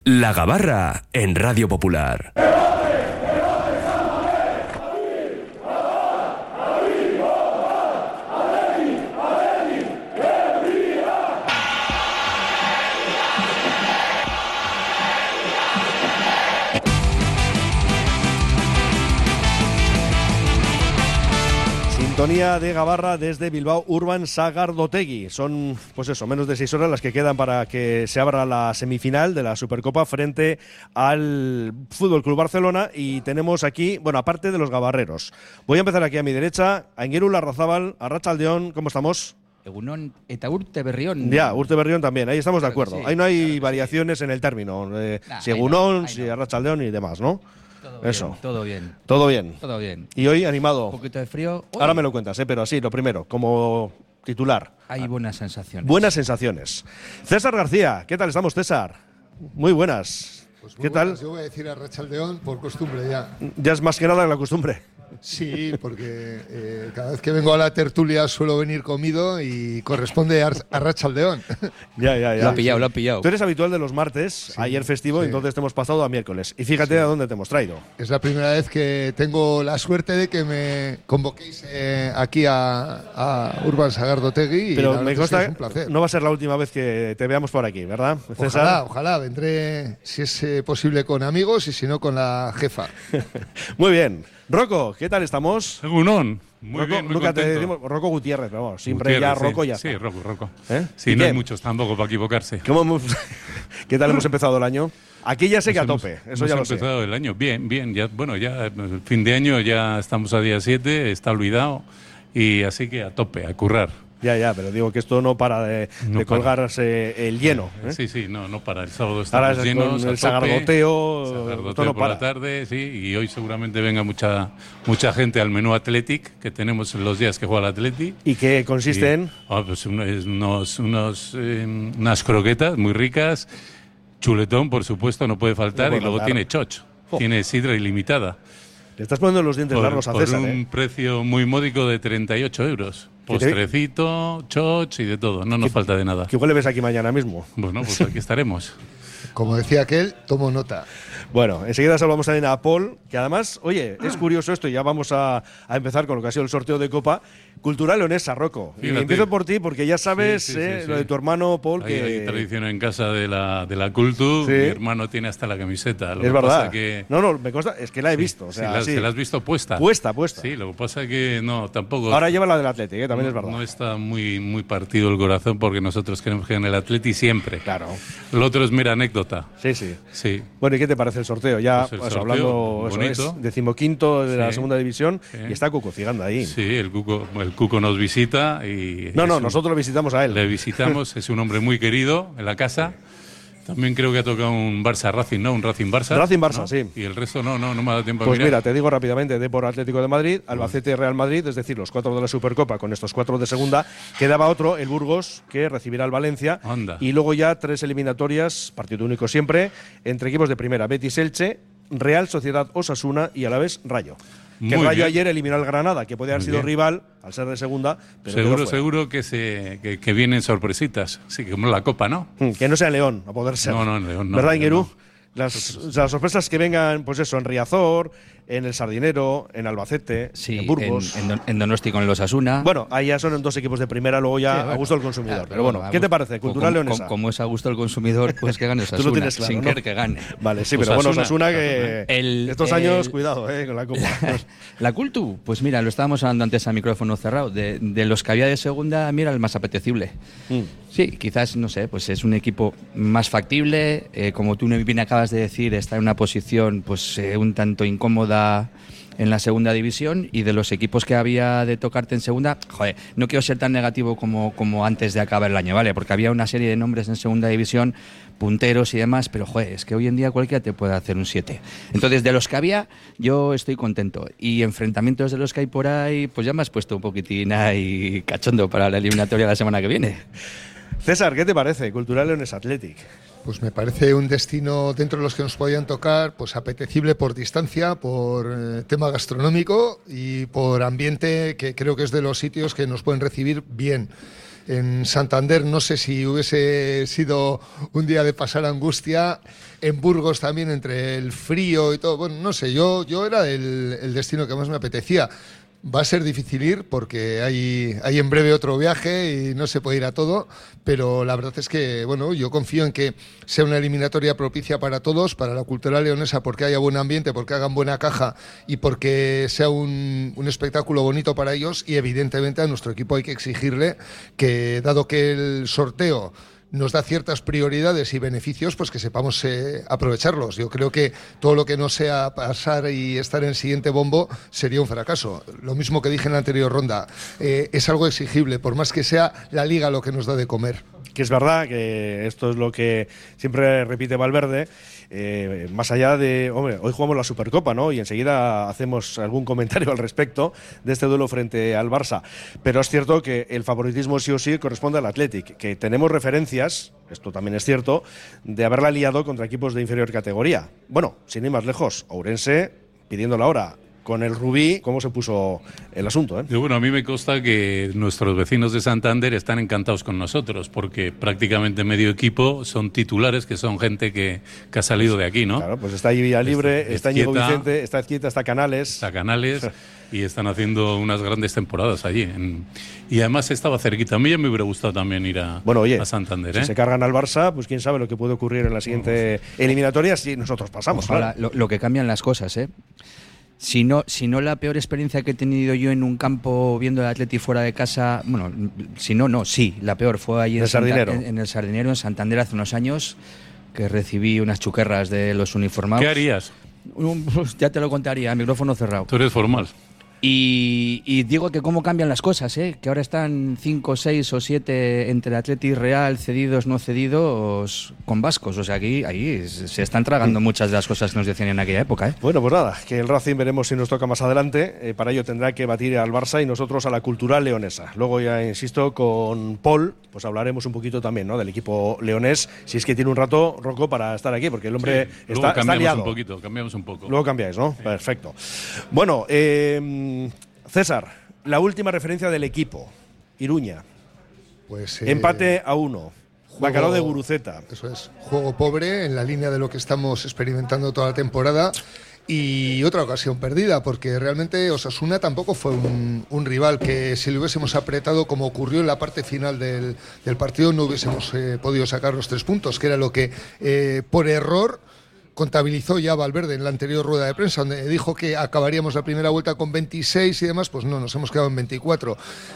La Gabarra en Radio Popular. Sintonía de Gabarra desde Bilbao Urban Sagardotegui. Son, pues eso, menos de 6 horas las que quedan para que se abra la semifinal de la Supercopa frente al Fútbol Club Barcelona. Y tenemos aquí, bueno, aparte de los gabarreros, voy a empezar aquí a mi derecha, Aingeru Larrazábal, Arratsaldeon, ¿cómo estamos? Egunon eta Urte Berrión. Ya, Urte Berrión también, ahí estamos de acuerdo. Sí, ahí no hay claro, variaciones sí. en el término, si ahí Egunon, no. si Arratsaldeon y demás, ¿no? Todo Eso. bien, todo bien. Todo bien. Todo bien. Y hoy animado. Un poquito de frío. Hoy Ahora me lo cuentas, pero sí, lo primero, como titular. hay buenas sensaciones. Buenas sensaciones. César García, ¿qué tal estamos, César? Muy buenas. Pues ¿Qué tal? Yo voy a decir Arratsaldeon por costumbre ya. Ya es más que nada la costumbre. Sí, porque cada vez que vengo a la tertulia suelo venir comido y corresponde a Arratsaldeon. Ya. Lo ha pillado. Tú eres habitual de los martes, ayer festivo, sí. entonces te hemos pasado a miércoles. Y fíjate a dónde te hemos traído. Es la primera vez que tengo la suerte de que me convoquéis aquí a Urban Sagardotegui. Pero y la me verdad es que consta es un placer. no va a ser la última vez que te veamos por aquí, ¿verdad, César? Ojalá, vendré si es posible con amigos y si no con la jefa. Muy bien. Rocco, ¿qué tal estamos? Egunon. Muy Rocco, bien, muy nunca te contento. decimos Rocco Gutiérrez, pero vamos, siempre Gutiérrez, ya Rocco sí. ya Sí, está. Rocco. ¿Eh? Sí, ¿Y no qué? hay muchos tampoco para equivocarse. ¿Qué tal hemos empezado el año? Aquí ya sé que a Hemos- tope, eso hemos ya lo sé. empezado el año bien. Ya, bueno, ya el fin de año ya estamos a día 7, está olvidado. Y así que a tope, a currar. Ya, pero digo que esto no para de No para. colgarse el lleno. ¿eh? Sí, no para. El sábado Ahora estamos es llenos. con a el tope. sagardoteo, esto Sagardoteo no por la para. tarde, sí. Y hoy seguramente venga mucha gente al menú Athletic que tenemos en los días que juega el Athletic. ¿Y qué consiste en? Pues unas croquetas muy ricas, chuletón, por supuesto, no puede faltar, No puede y luego faltar. tiene choch, Jo. tiene sidra ilimitada. Le estás poniendo los dientes largos a Por César, un ¿eh? precio muy módico de 38 euros. ¿Qué te- Postrecito, choch y de todo, no nos falta de nada. Que igual le ves aquí mañana mismo. Bueno, pues aquí estaremos. Como decía aquel, tomo nota. Bueno, enseguida saludamos también a Paul, que además, oye, es curioso esto, y ya vamos a empezar con lo que ha sido el sorteo de Copa. Cultural leonesa, Rocco. Y Fíjate. empiezo por ti, porque ya sabes Sí. lo de tu hermano Paul, Hay tradición en casa de la Cultu, Sí. mi hermano tiene hasta la camiseta. Lo es que verdad. pasa que No, me consta, es que la he visto. O sí, sea, sí. se la has visto puesta. Puesta. Sí, lo que pasa que no, tampoco. Ahora lleva la del Atlético, también es verdad. No está muy partido el corazón porque nosotros queremos que gane el Atleti siempre. Claro. Lo otro es mera anécdota. Sí. Sí. Bueno, ¿y qué te parece el sorteo? Ya Pues el pues, sorteo, hablando, eso bonito. es 15º de la Sí. segunda división, Sí. y está Cuco Ciganda ahí. Sí, el Cuco nos visita y. No, es un- nosotros lo visitamos a él. Le visitamos, es un hombre muy querido en la casa. También creo que ha tocado un Barça Racing, ¿no? Un Racing Barça. Racing Barça, ¿no? sí. Y el resto no me ha dado tiempo a Pues mirar. mira, te digo rápidamente, Depor Atlético de Madrid, Albacete Real Madrid, es decir, los 4 de la Supercopa con estos 4 de segunda. Quedaba otro, el Burgos, que recibirá al Valencia. Anda. Y luego ya 3 eliminatorias, partido único siempre, entre equipos de primera, Betis Elche, Real Sociedad Osasuna y Alavés Rayo. Que el Muy Rayo bien. ayer eliminó al Granada, que podía haber Muy sido bien. rival al ser de segunda, pero quedó fuera. Seguro que vienen sorpresitas. Sí, como la Copa, ¿no? Que no sea León, a poder ser. No, en León no. ¿Verdad, León Ingeru? no. Las sorpresas que vengan, pues eso, en Riazor, en el Sardinero, en Albacete, Sí, en Burgos. en Donosti con los Asuna. Bueno, ahí ya son 2 equipos de primera, luego ya a gusto del consumidor. Claro, pero bueno, a ¿qué te gusto- parece? Cultural leonesa. Como es a gusto el consumidor, pues que gane Tú lo Osasuna, tienes claro, sin ¿no? querer que gane. Vale, sí, Osasuna. pero bueno, Osasuna que El- estos años, cuidado, con la Copa. La Cultu, pues mira, lo estábamos hablando antes a micrófono cerrado, de los que había de segunda, mira, el más apetecible. Sí, quizás, no sé, pues es un equipo más factible, como tú bien acabas de decir, está en una posición pues un tanto incómoda en la segunda división, y de los equipos que había de tocarte en segunda, joder, no quiero ser tan negativo como antes de acabar el año, ¿vale? Porque había una serie de nombres en segunda división, punteros y demás, pero joder, es que hoy en día cualquiera te puede hacer un 7. Entonces, de los que había, yo estoy contento. Y enfrentamientos de los que hay por ahí, pues ya me has puesto un poquitín ahí cachondo para la eliminatoria de la semana que viene. César, ¿qué te parece? Cultural Leones Athletic. Pues me parece un destino dentro de los que nos podían tocar, pues apetecible por distancia, por tema gastronómico y por ambiente, que creo que es de los sitios que nos pueden recibir bien. En Santander no sé si hubiese sido un día de pasar angustia. En Burgos también, entre el frío y todo. Bueno, no sé, yo era el destino que más me apetecía. Va a ser difícil ir porque hay en breve otro viaje y no se puede ir a todo, pero la verdad es que, bueno, yo confío en que sea una eliminatoria propicia para todos, para la cultura leonesa, porque haya buen ambiente, porque hagan buena caja y porque sea un espectáculo bonito para ellos. Y evidentemente a nuestro equipo hay que exigirle que, dado que el sorteo nos da ciertas prioridades y beneficios, pues que sepamos aprovecharlos. Yo creo que todo lo que no sea pasar y estar en el siguiente bombo sería un fracaso. Lo mismo que dije en la anterior ronda, es algo exigible, por más que sea la Liga lo que nos da de comer. Que es verdad que esto es lo que siempre repite Valverde, más allá de, hombre, hoy jugamos la Supercopa, ¿no? Y enseguida hacemos algún comentario al respecto de este duelo frente al Barça. Pero es cierto que el favoritismo sí o sí corresponde al Athletic, que tenemos referencias, esto también es cierto, de haberla liado contra equipos de inferior categoría. Bueno, sin ir más lejos, Ourense pidiendo la hora. Con el Rubí, ¿cómo se puso el asunto? Y bueno, a mí me consta que nuestros vecinos de Santander están encantados con nosotros, porque prácticamente medio equipo son titulares, que son gente que ha salido de aquí, ¿no? Claro, pues está ahí Villalibre, está Íñigo Vicente, está Ezquieta, está Canales. Está Canales y están haciendo unas grandes temporadas allí. Y además estaba cerquita. A mí ya me hubiera gustado también ir a Santander. Si se cargan al Barça, pues quién sabe lo que puede ocurrir en la siguiente eliminatoria si nosotros pasamos. Ojalá, claro. Lo que cambian las cosas, ¿eh? Si no la peor experiencia que he tenido yo en un campo viendo el Atleti fuera de casa, bueno, sí, la peor fue ahí en el Sardinero, en Santander, hace unos años, que recibí unas chuquerras de los uniformados. ¿Qué harías? Ya te lo contaría, micrófono cerrado. Tú eres formal. Y digo que cómo cambian las cosas, ¿eh? Que ahora están 5, 6 o 7 entre Atleti y Real, cedidos, no cedidos, con vascos. O sea, ahí se están tragando muchas de las cosas que nos decían en aquella época, ¿eh? Bueno, pues nada, que el Racing veremos si nos toca más adelante. Para ello tendrá que batir al Barça y nosotros a la cultural leonesa. Luego ya, insisto, con Paul, pues hablaremos un poquito también, ¿no?, del equipo leonés, si es que tiene un rato, Rocco, para estar aquí, porque el hombre está liado. Cambiamos un poco. Luego cambiáis, ¿no? Sí. Perfecto. Bueno, César, la última referencia del equipo, Iruña. Pues empate a 1. Bacalao de Guruceta. Eso es, juego pobre en la línea de lo que estamos experimentando toda la temporada. Y otra ocasión perdida, porque realmente Osasuna tampoco fue un rival que, si le hubiésemos apretado como ocurrió en la parte final del partido, no hubiésemos podido sacar los 3 puntos, que era lo que por error contabilizó ya Valverde en la anterior rueda de prensa, donde dijo que acabaríamos la primera vuelta con 26 y demás. Pues no, nos hemos quedado en 24.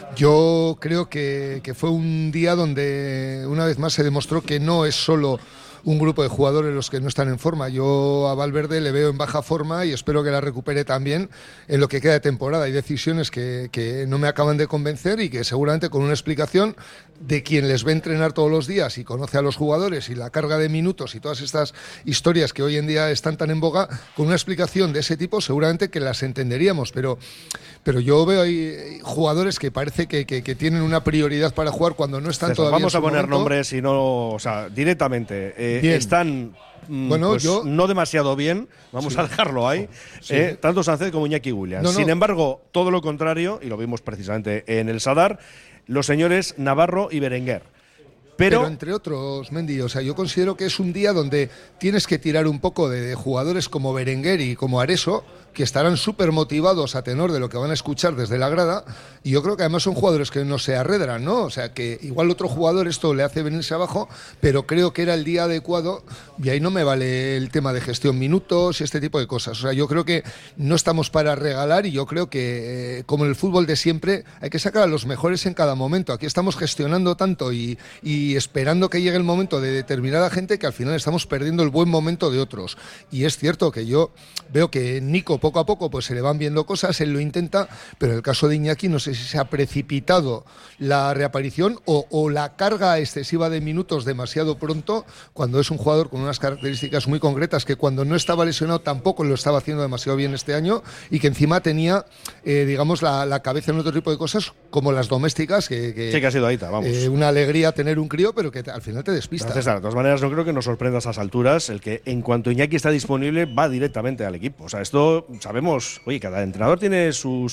Yo creo que fue un día donde una vez más se demostró que no es solo un grupo de jugadores los que no están en forma. Yo a Valverde le veo en baja forma y espero que la recupere también en lo que queda de temporada. Hay decisiones que no me acaban de convencer y que seguramente con una explicación de quien les ve entrenar todos los días y conoce a los jugadores y la carga de minutos y todas estas historias que hoy en día están tan en boga, con una explicación de ese tipo seguramente que las entenderíamos, pero yo veo ahí jugadores que parece que tienen una prioridad para jugar cuando no están todavía. Vamos en a poner momento. Nombres y no, o sea, directamente están bueno, pues no demasiado bien, vamos a dejarlo ahí, tanto Sánchez como Iñaki Williams. Sin embargo, todo lo contrario, y lo vimos precisamente en el Sadar, los señores Navarro y Berenguer. Pero entre otros, Mendy, o sea, yo considero que es un día donde tienes que tirar un poco de jugadores como Berenguer y como Areso, que estarán súper motivados a tenor de lo que van a escuchar desde la grada, y yo creo que además son jugadores que no se arredran, ¿no? O sea, que igual otro jugador esto le hace venirse abajo, pero creo que era el día adecuado, y ahí no me vale el tema de gestión minutos y este tipo de cosas. O sea, yo creo que no estamos para regalar, y yo creo que, como en el fútbol de siempre, hay que sacar a los mejores en cada momento. Aquí estamos gestionando tanto y esperando que llegue el momento de determinada gente, que al final estamos perdiendo el buen momento de otros. Y es cierto que yo veo que Nico poco a poco pues se le van viendo cosas, él lo intenta, pero en el caso de Iñaki no sé si se ha precipitado la reaparición o la carga excesiva de minutos demasiado pronto, cuando es un jugador con unas características muy concretas, que cuando no estaba lesionado tampoco lo estaba haciendo demasiado bien este año, y que encima tenía digamos la cabeza en otro tipo de cosas como las domésticas, sí, que ha sido ahí, vamos. Una alegría tener un crío, pero que al final te despista. César, de todas maneras no creo que nos sorprenda a esas alturas el que en cuanto Iñaki está disponible va directamente al equipo. O sea, esto sabemos, oye, cada entrenador tiene sus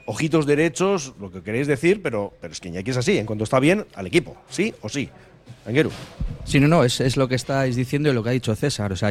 ojitos derechos, lo que queréis decir, pero es que Iñaki es así, en cuanto está bien, al equipo, sí o sí. Anguero. Sí, no, es lo que estáis diciendo y lo que ha dicho César. O sea,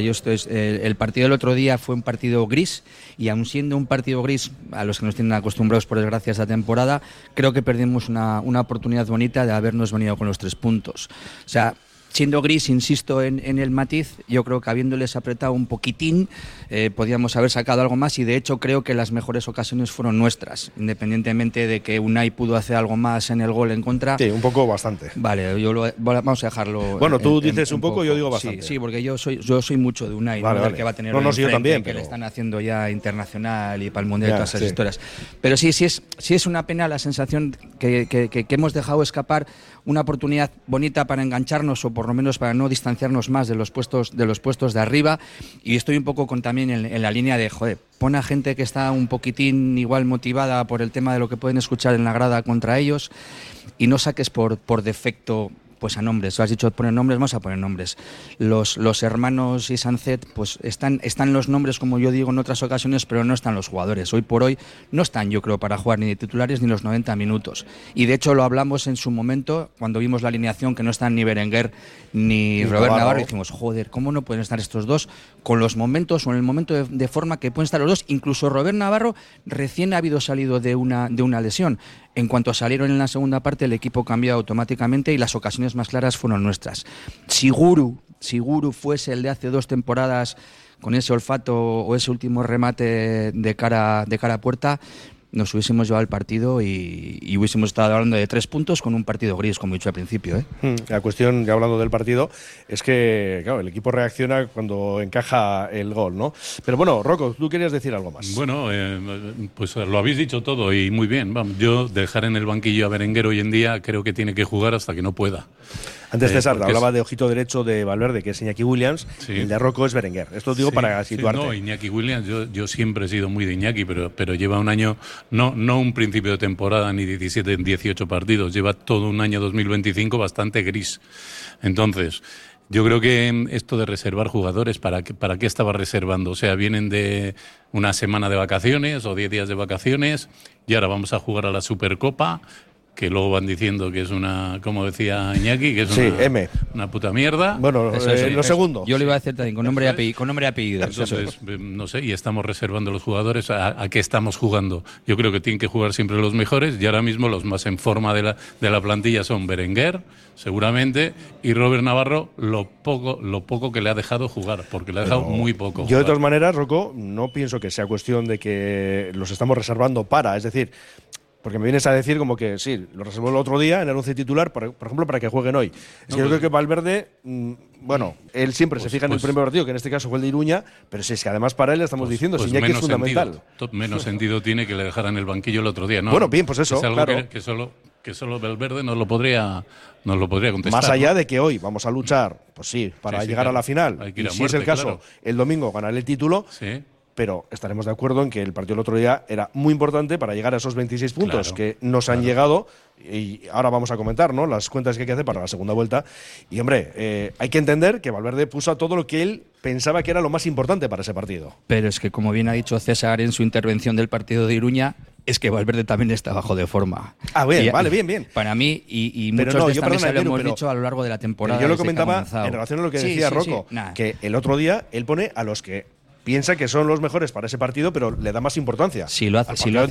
el partido del otro día fue un partido gris, y aun siendo un partido gris, a los que nos tienen acostumbrados por desgracia esta temporada, creo que perdimos una oportunidad bonita de habernos venido con los 3 puntos. O sea, siendo gris, insisto en el matiz, yo creo que habiéndoles apretado un poquitín, podíamos haber sacado algo más, y de hecho creo que las mejores ocasiones fueron nuestras, independientemente de que Unai pudo hacer algo más en el gol en contra. Sí, un poco bastante. Vale, vamos a dejarlo. Bueno, tú dices un poco, yo digo bastante. Sí, porque yo soy mucho de Unai, vale, ¿no? vale. Del que va a tener no, yo también, que pero... le están haciendo ya internacional y para el mundial y todas esas sí. historias. Pero sí es una pena la sensación que hemos dejado escapar una oportunidad bonita para engancharnos, o por lo menos para no distanciarnos más de los puestos de arriba. Y estoy un poco también en la línea de, joder, pon a gente que está un poquitín igual motivada por el tema de lo que pueden escuchar en la grada contra ellos, y no saques por defecto pues a nombres. Has dicho poner nombres, vamos a poner nombres. Los hermanos y Sancet, pues están los nombres, como yo digo en otras ocasiones, pero no están los jugadores. Hoy por hoy no están, yo creo, para jugar ni de titulares ni los 90 minutos. Y de hecho lo hablamos en su momento, cuando vimos la alineación, que no están ni Berenguer ni Robert Navarro, y dijimos, joder, ¿cómo no pueden estar estos dos con los momentos o en el momento de forma que pueden estar los dos? Incluso Robert Navarro recién ha habido salido de una lesión. En cuanto salieron en la segunda parte, el equipo cambió automáticamente y las ocasiones más claras fueron nuestras. Si Guru fuese el de hace 2 temporadas, con ese olfato o ese último remate de cara a puerta, nos hubiésemos llevado el partido y hubiésemos estado hablando de 3 puntos con un partido gris, como he dicho al principio, ¿eh? La cuestión, ya hablando del partido, es que, claro, el equipo reacciona cuando encaja el gol, ¿no? Pero bueno, Rocco, tú querías decir algo más. Bueno, pues lo habéis dicho todo y muy bien. Vamos, yo dejar en el banquillo a Berenguer hoy en día creo que tiene que jugar hasta que no pueda. Antes César hablaba de ojito derecho de Valverde, que es Iñaki Williams, sí. Y el de Rocco es Berenguer. Esto digo para situarte. No, Iñaki Williams, yo siempre he sido muy de Iñaki, pero lleva un año, no un principio de temporada ni 17, 18 partidos, lleva todo un año 2025 bastante gris. Entonces, yo creo que esto de reservar jugadores, ¿para qué estaba reservando? O sea, vienen de una semana de vacaciones o 10 días de vacaciones y ahora vamos a jugar a la Supercopa, que luego van diciendo que es una, como decía Iñaki, que es una puta mierda. Bueno, lo segundo. Yo le iba a decir también, con nombre y apellido. Entonces, no sé, y estamos reservando los jugadores. ¿A qué estamos jugando? Yo creo que tienen que jugar siempre los mejores, y ahora mismo los más en forma de la plantilla son Berenguer, seguramente, y Robert Navarro, lo poco que le ha dejado jugar, porque le ha dejado muy poco jugar. Yo, de todas maneras, Rocco, no pienso que sea cuestión de que los estamos reservando es decir, porque me vienes a decir como que sí, lo reservó el otro día en el 11 titular, por ejemplo, para que jueguen hoy. Es que yo creo que Valverde, bueno, él siempre se fija en el primer partido, que en este caso fue el de Iruña, pero si es que además para él le estamos diciendo, si Iñaki es fundamental. Menos sentido tiene que le dejaran el banquillo el otro día, ¿no? Bueno, bien, pues eso, es algo claro. que solo Valverde nos lo podría contestar. Más allá, ¿no? de que hoy vamos a luchar, pues sí, para llegar claro, a la final. Hay que ir a y si muerte, es el caso, claro. el domingo ganar el título. Sí. Pero estaremos de acuerdo en que el partido del otro día era muy importante para llegar a esos 26 puntos que nos han llegado, y ahora vamos a comentar, ¿no?, las cuentas que hay que hacer para la segunda vuelta. Y hombre, hay que entender que Valverde puso a todo lo que él pensaba que era lo más importante para ese partido. Pero es que, como bien ha dicho César en su intervención del partido de Iruña, es que Valverde también está bajo de forma. Bien. Para mí, y pero muchos no, de esta mesa lo hemos pero, dicho a lo largo de la temporada. Yo lo comentaba en relación a lo que decía Rocco, que el otro día él pone a los que piensa que son los mejores para ese partido, pero le da más importancia. Si lo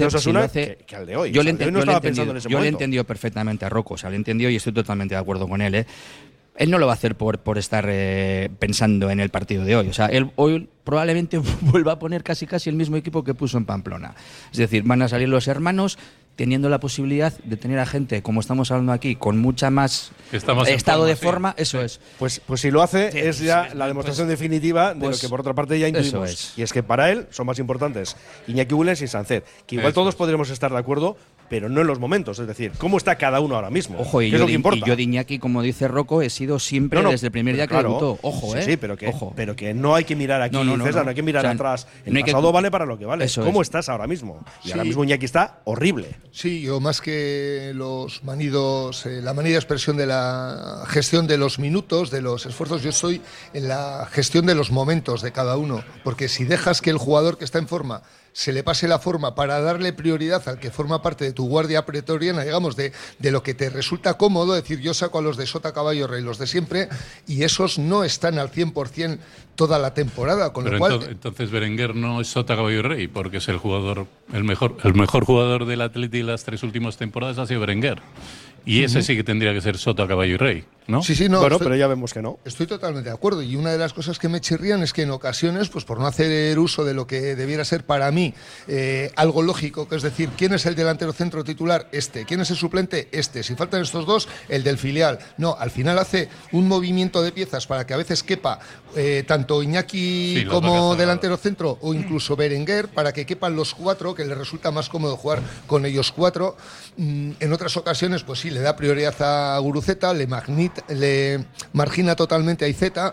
hace que al de hoy. Yo le he entendido perfectamente a Rocco, o sea, le he entendido y estoy totalmente de acuerdo con él, ¿eh? Él no lo va a hacer por estar pensando en el partido de hoy. O sea, él hoy probablemente vuelva a poner casi el mismo equipo que puso en Pamplona. Es decir, van a salir los hermanos teniendo la posibilidad de tener a gente, como estamos hablando aquí, con mucha más estado de forma, eso es. Pues si lo hace, es ya la demostración definitiva de lo que por otra parte ya intuimos. Y es que para él son más importantes Iñaki Williams y Sancet, que igual todos podremos estar de acuerdo, pero no en los momentos. Es decir, ¿cómo está cada uno ahora mismo? Ojo, y yo de Iñaki, como dice Rocco, he sido siempre desde el primer día que debutó. Ojo, sí, pero que no hay que mirar aquí, César, no hay que mirar atrás. El pasado vale para lo que vale. ¿Cómo estás ahora mismo? Y ahora mismo Iñaki está horrible. Sí, yo más que los manidos, la manida expresión de la gestión de los minutos, de los esfuerzos, yo estoy en la gestión de los momentos de cada uno. Porque si dejas que el jugador que está en forma se le pase la forma para darle prioridad al que forma parte de tu guardia pretoriana, digamos, de lo que te resulta cómodo, es decir, yo saco a los de Sota, Caballo, Rey, los de siempre, y esos no están al 100% toda la temporada, con pero lo cual... entonces Berenguer no es Sota, Caballo y Rey, porque es el mejor jugador del Atleti las 3 últimas temporadas ha sido Berenguer. Y ese sí que tendría que ser Sota, Caballo y Rey, ¿no? Sí, no. Bueno, pero ya vemos que no. Estoy totalmente de acuerdo. Y una de las cosas que me chirrían es que en ocasiones, pues por no hacer uso de lo que debiera ser para mí algo lógico, que es decir, ¿quién es el delantero centro titular? Este. ¿Quién es el suplente? Este. Si faltan estos dos, el del filial. No, al final hace un movimiento de piezas para que a veces quepa tanto Iñaki como delantero centro o incluso Berenguer, para que quepan los 4, que le resulta más cómodo jugar con ellos 4. En otras ocasiones, pues sí, le da prioridad a Guruceta, le margina totalmente a Iceta.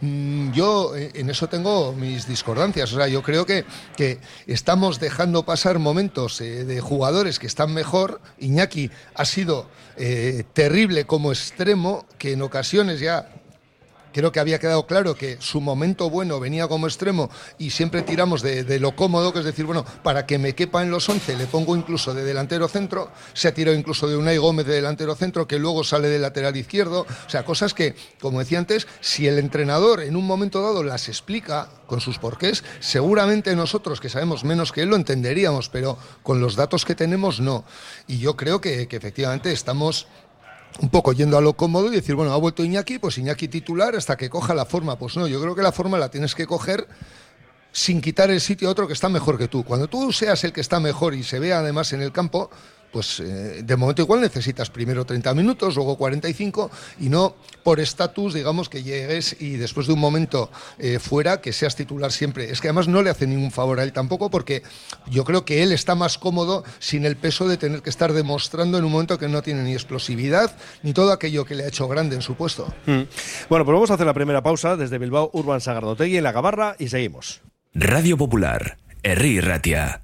Yo en eso tengo mis discordancias. O sea, yo creo que estamos dejando pasar momentos de jugadores que están mejor. Iñaki ha sido terrible como extremo, que en ocasiones ya... Creo que había quedado claro que su momento bueno venía como extremo y siempre tiramos de lo cómodo, que es decir, bueno, para que me quepa en los 11 le pongo incluso de delantero centro, se ha tirado incluso de Unai Gómez de delantero centro, que luego sale de lateral izquierdo, o sea, cosas que, como decía antes, si el entrenador en un momento dado las explica con sus porqués, seguramente nosotros, que sabemos menos que él, lo entenderíamos, pero con los datos que tenemos, no. Y yo creo que efectivamente estamos... un poco yendo a lo cómodo y decir, bueno, ha vuelto Iñaki, pues Iñaki titular hasta que coja la forma. Pues no, yo creo que la forma la tienes que coger sin quitar el sitio a otro que está mejor que tú. Cuando tú seas el que está mejor y se vea además en el campo, pues de momento igual necesitas primero 30 minutos, luego 45, y no por estatus, digamos, que llegues y después de un momento fuera, que seas titular siempre. Es que además no le hace ningún favor a él tampoco, porque yo creo que él está más cómodo sin el peso de tener que estar demostrando en un momento que no tiene ni explosividad, ni todo aquello que le ha hecho grande en su puesto. Bueno, pues vamos a hacer la primera pausa desde Bilbao, Urban Sagardotegui en la Gabarra, y seguimos. Radio Popular, Herri Ratia.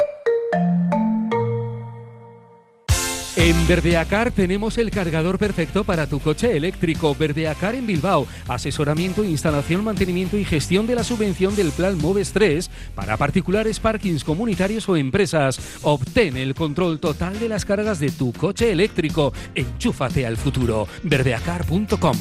En Verdeacar tenemos el cargador perfecto para tu coche eléctrico. Verdeacar en Bilbao. Asesoramiento, instalación, mantenimiento y gestión de la subvención del Plan Moves 3 para particulares, parkings comunitarios o empresas. Obtén el control total de las cargas de tu coche eléctrico. Enchúfate al futuro. verdeacar.com.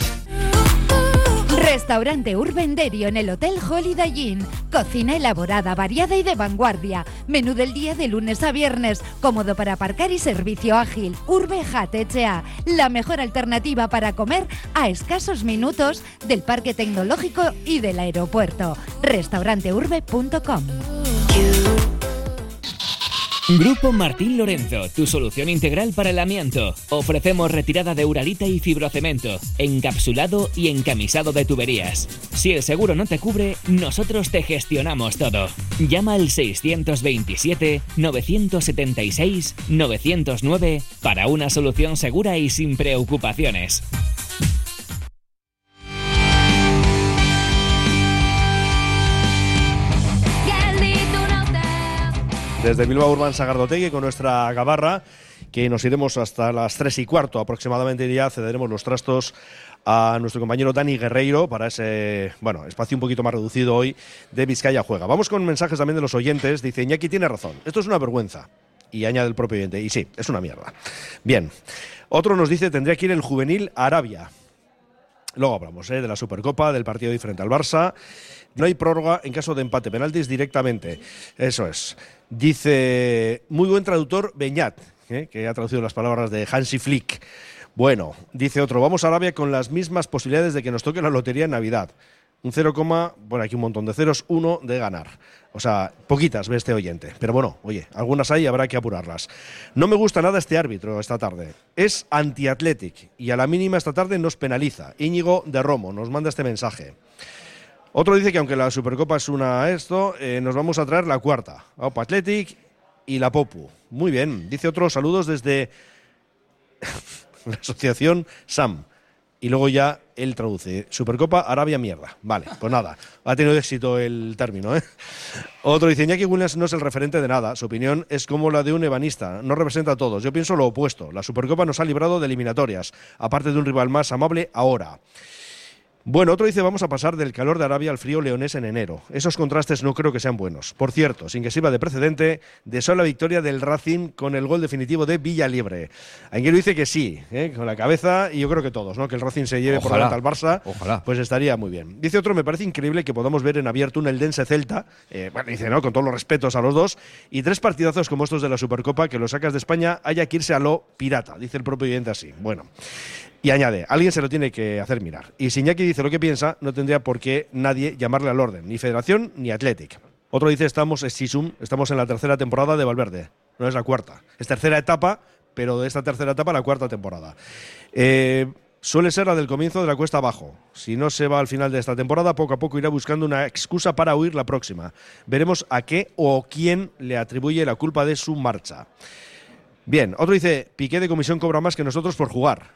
Restaurante Urbenderio en el Hotel Holiday Inn. Cocina elaborada, variada y de vanguardia. Menú del día de lunes a viernes. Cómodo para aparcar y servicio ágil. Urbe Jatechea. La mejor alternativa para comer a escasos minutos del Parque Tecnológico y del aeropuerto. Restauranteurbe.com. Grupo Martín Lorenzo, tu solución integral para el amianto. Ofrecemos retirada de uralita y fibrocemento, encapsulado y encamisado de tuberías. Si el seguro no te cubre, nosotros te gestionamos todo. Llama al 627-976-909 para una solución segura y sin preocupaciones. Desde Bilbao, Urban Sagardotegui con nuestra Gabarra, que nos iremos hasta las 3:15 aproximadamente, y ya cederemos los trastos a nuestro compañero Dani Guerreiro para ese espacio un poquito más reducido hoy de Vizcaya Juega. Vamos con mensajes también de los oyentes. Dice Iñaki tiene razón, esto es una vergüenza. Y añade el propio oyente, y sí, es una mierda. Bien, otro nos dice tendría que ir el juvenil a Arabia. Luego hablamos de la Supercopa, del partido diferente al Barça. No hay prórroga en caso de empate, penaltis directamente. Eso es. Dice, muy buen traductor Beñat, que ha traducido las palabras de Hansi Flick. Bueno, dice otro, vamos a Arabia con las mismas posibilidades de que nos toque la lotería en Navidad. Un 0, bueno, aquí un montón de ceros, 1 de ganar. O sea, poquitas ve este oyente. Pero bueno, oye, algunas hay y habrá que apurarlas. No me gusta nada este árbitro esta tarde. Es anti-Athletic y a la mínima esta tarde nos penaliza. Íñigo de Romo nos manda este mensaje. Otro dice que aunque la Supercopa es nos vamos a traer la cuarta. Opa Athletic y la Popu. Muy bien. Dice otro, saludos desde la asociación SAM. Y luego ya él traduce, Supercopa Arabia mierda. Vale, pues nada, ha tenido éxito el término, ¿eh? Otro dice, Iñaki Williams no es el referente de nada, su opinión es como la de un ebanista, no representa a todos. Yo pienso lo opuesto, la Supercopa nos ha librado de eliminatorias, aparte de un rival más amable ahora. Bueno, otro dice, vamos a pasar del calor de Arabia al frío leonés en enero. Esos contrastes no creo que sean buenos. Por cierto, sin que sirva de precedente, deseo la victoria del Racing con el gol definitivo de Villalibre. Anguero dice que sí, con la cabeza, y yo creo que todos, ¿no? Que el Racing se lleve por delante al Barça, pues estaría muy bien. Dice otro, me parece increíble que podamos ver en abierto un Eldense Celta, bueno, dice, ¿no? Con todos los respetos a los dos, y 3 partidazos como estos de la Supercopa, que los sacas de España, haya que irse a lo pirata, dice el propio oyente así. Bueno. Y añade, alguien se lo tiene que hacer mirar. Y si Iñaki dice lo que piensa, no tendría por qué nadie llamarle al orden, ni Federación ni Athletic. Otro dice, estamos en la 3ª temporada de Valverde, no es la 4ª. Es 3ª etapa, pero de esta 3ª etapa la 4ª temporada. Suele ser la del comienzo de la cuesta abajo. Si no se va al final de esta temporada, poco a poco irá buscando una excusa para huir la próxima. Veremos a qué o quién le atribuye la culpa de su marcha. Bien, otro dice, Piqué de comisión cobra más que nosotros por jugar.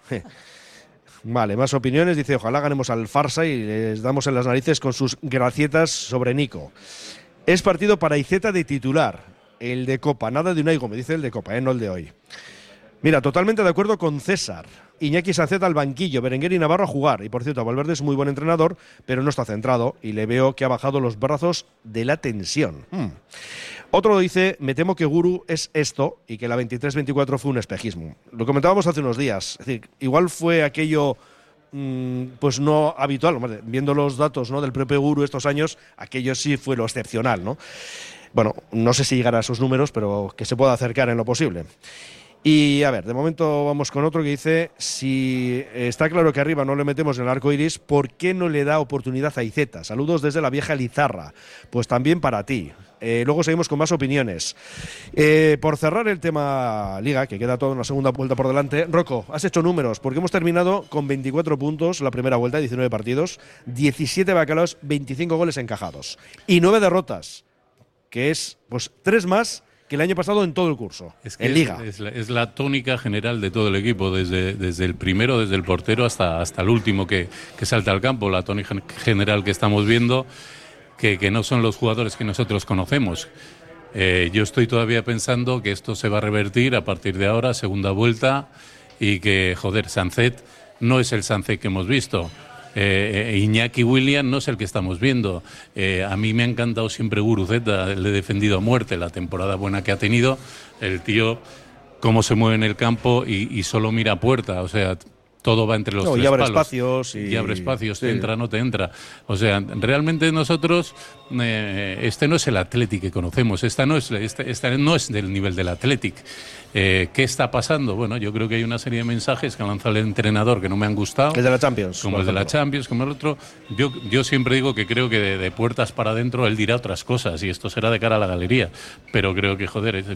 Vale, más opiniones. Dice, ojalá ganemos al Farsa y les damos en las narices con sus gracietas sobre Nico. Es partido para Iceta de titular, el de Copa, nada de Unai Gómez, dice el de Copa, no el de hoy. Mira, totalmente de acuerdo con César. Iñaki Sancet al banquillo, Berenguer y Navarro a jugar. Y por cierto, Valverde es muy buen entrenador, pero no está centrado y le veo que ha bajado los brazos de la tensión. Otro dice, me temo que Guru es esto y que la 23-24 fue un espejismo. Lo comentábamos hace unos días. Es decir, igual fue aquello pues no habitual. Viendo los datos, ¿no?, del propio Guru estos años, aquello sí fue lo excepcional, ¿no? Bueno, no sé si llegará a esos números, pero que se pueda acercar en lo posible. Y a ver, de momento vamos con otro que dice, si está claro que arriba no le metemos en el arco iris, ¿por qué no le da oportunidad a Iceta? Saludos desde la vieja Lizarra. Pues también para ti. Luego seguimos con más opiniones. Por cerrar el tema Liga, que queda toda una segunda vuelta por delante, Rocco, has hecho números, porque hemos terminado con 24 puntos la primera vuelta, 19 partidos, 17 bacalaos, 25 goles encajados y 9 derrotas, que es pues 3 más que el año pasado en todo el curso, es que en Liga. Es la tónica general de todo el equipo, desde el primero, desde el portero hasta el último que salta al campo, la tónica general que estamos viendo, que no son los jugadores que nosotros conocemos. Yo estoy todavía pensando que esto se va a revertir a partir de ahora, segunda vuelta, y que, Sancet no es el Sancet que hemos visto. Iñaki Williams no es el que estamos viendo. A mí me ha encantado siempre Guruceta, le he defendido a muerte la temporada buena que ha tenido. El tío, cómo se mueve en el campo y solo mira a puerta, o sea, todo va entre los tres y abre palos. Espacios y abre espacios, sí. Te entra, no te entra. O sea, realmente nosotros, este no es el Athletic que conocemos, esta no es del nivel del Athletic. ¿Qué está pasando? Bueno, yo creo que hay una serie de mensajes que ha lanzado el entrenador que no me han gustado. El de la Champions. Como el de la Champions, como el otro. Yo siempre digo que creo que de puertas para adentro él dirá otras cosas y esto será de cara a la galería. Pero creo que,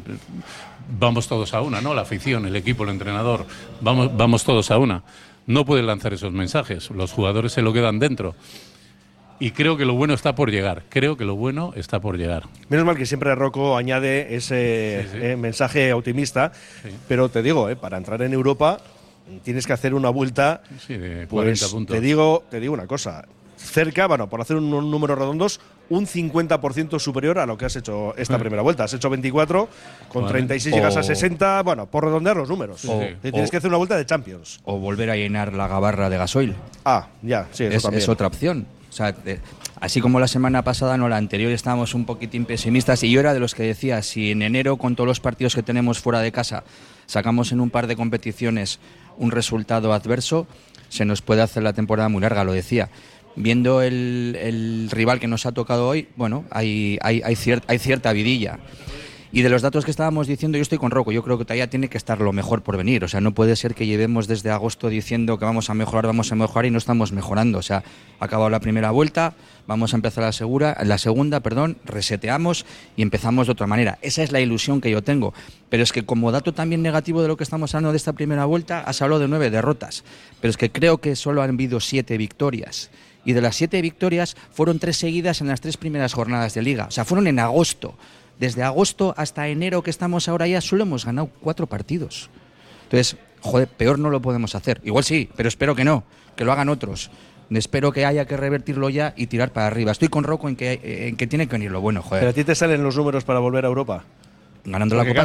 vamos todos a una, ¿no? La afición, el equipo, el entrenador, vamos todos a una. No pueden lanzar esos mensajes, los jugadores se lo quedan dentro. Y creo que lo bueno está por llegar. Menos mal que siempre Rocco añade ese mensaje optimista, pero te digo, para entrar en Europa tienes que hacer una vuelta de 40 puntos. Te digo una cosa, cerca, bueno, por hacer unos números redondos, un 50% superior a lo que has hecho esta primera vuelta. Has hecho 24, con 36 llegas a 60, bueno, por redondear los números. Tienes que hacer una vuelta de Champions. O volver a llenar la gabarra de gasoil. Ya, sí, eso también. Es otra opción. O sea, así como la semana pasada, no la anterior, estábamos un poquitín pesimistas y yo era de los que decía, si en enero, con todos los partidos que tenemos fuera de casa, sacamos en un par de competiciones un resultado adverso, se nos puede hacer la temporada muy larga, lo decía. Viendo el rival que nos ha tocado hoy, bueno, hay cierta vidilla. Y de los datos que estábamos diciendo, yo estoy con Rocco, yo creo que todavía tiene que estar lo mejor por venir. O sea, no puede ser que llevemos desde agosto diciendo que vamos a mejorar y no estamos mejorando. O sea, ha acabado la primera vuelta, vamos a empezar la segunda, reseteamos y empezamos de otra manera. Esa es la ilusión que yo tengo. Pero es que como dato también negativo de lo que estamos hablando de esta primera vuelta, has hablado de 9 derrotas. Pero es que creo que solo han habido 7 victorias. Y de las 7 victorias fueron 3 seguidas en las 3 primeras jornadas de Liga. O sea, fueron en agosto. Desde agosto hasta enero, que estamos ahora ya, solo hemos ganado 4 partidos. Entonces, peor no lo podemos hacer. Igual sí, pero espero que no, que lo hagan otros. Espero que haya que revertirlo ya y tirar para arriba. Estoy con Rocco en que tiene que venir lo bueno, ¿Pero a ti te salen los números para volver a Europa? Ganando la Copa, claro, sí.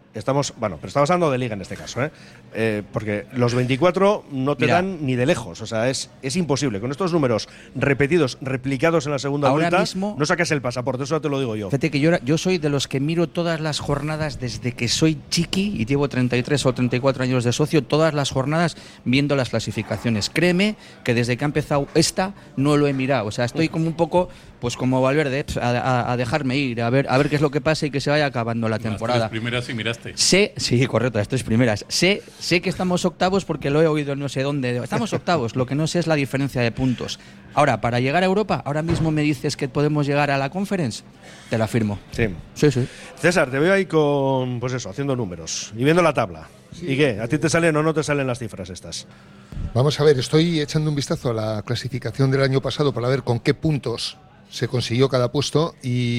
estamos hablando de liga en este caso, porque los 24 no te dan ni de lejos, o sea, es imposible. Con estos números repetidos, replicados en la segunda vuelta, mismo, no sacas el pasaporte, eso te lo digo yo. Fíjate que yo soy de los que miro todas las jornadas desde que soy chiqui y llevo 33 o 34 años de socio, todas las jornadas viendo las clasificaciones. Créeme que desde que ha empezado esta no lo he mirado, o sea, estoy como un poco, pues como Valverde, a dejarme ir, a ver qué es lo que pasa y que se vaya acabando la temporada. Las 3 primeras sí miraste. Sí, correcto, las 3 primeras. Sé que estamos octavos porque lo he oído no sé dónde. Estamos octavos, lo que no sé es la diferencia de puntos. Ahora, para llegar a Europa, ahora mismo me dices que podemos llegar a la Conference, te la firmo. Sí. César, te veo ahí con, pues eso, haciendo números y viendo la tabla. Sí. ¿Y qué? ¿A ti te salen o no te salen las cifras estas? Vamos a ver, estoy echando un vistazo a la clasificación del año pasado para ver con qué puntos se consiguió cada puesto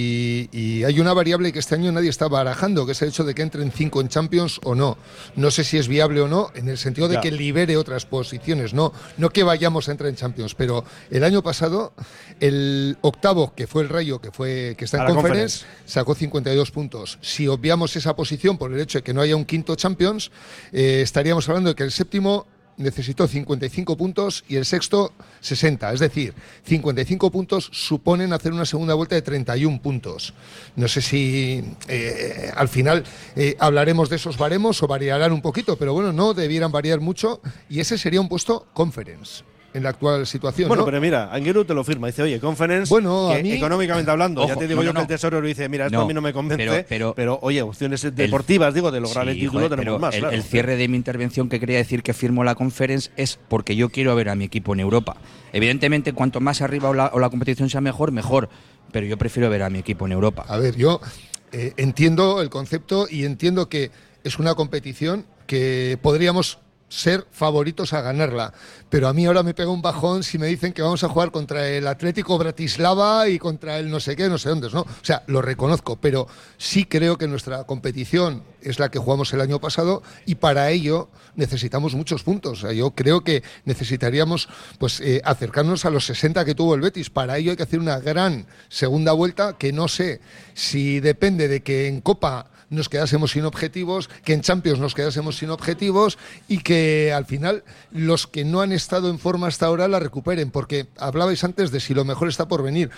y hay una variable que este año nadie está barajando, que es el hecho de que entren 5 en Champions o no. No sé si es viable o no, en el sentido de que libere otras posiciones, no que vayamos a entrar en Champions, pero el año pasado el octavo, que fue el Rayo, que está en Conference, sacó 52 puntos. Si obviamos esa posición por el hecho de que no haya un quinto Champions, estaríamos hablando de que el séptimo necesitó 55 puntos y el sexto 60, es decir, 55 puntos suponen hacer una segunda vuelta de 31 puntos. No sé si al final hablaremos de esos baremos o variarán un poquito, pero bueno, no debieran variar mucho y ese sería un puesto Conference en la actual situación. Bueno, ¿no? Pero mira, Anguero te lo firma, dice, oye, Conference, bueno, que a mí, económicamente hablando, ojo, ya te digo que el Tesoro dice, mira, esto a mí no me convence, pero oye, opciones deportivas, de lograr el título tenemos más, claro. El cierre de mi intervención, que quería decir que firmo la Conference, es porque yo quiero ver a mi equipo en Europa. Evidentemente, cuanto más arriba o la competición sea mejor, pero yo prefiero ver a mi equipo en Europa. A ver, yo entiendo el concepto y entiendo que es una competición que podríamos ser favoritos a ganarla, pero a mí ahora me pega un bajón si me dicen que vamos a jugar contra el Atlético Bratislava y contra el no sé qué, no sé dónde, ¿no? O sea, lo reconozco, pero sí creo que nuestra competición es la que jugamos el año pasado y para ello necesitamos muchos puntos. O sea, yo creo que necesitaríamos acercarnos a los 60 que tuvo el Betis. Para ello hay que hacer una gran segunda vuelta que no sé si depende de que en Copa nos quedásemos sin objetivos, que en Champions nos quedásemos sin objetivos y que al final los que no han estado en forma hasta ahora la recuperen, porque hablabais antes de si lo mejor está por venir.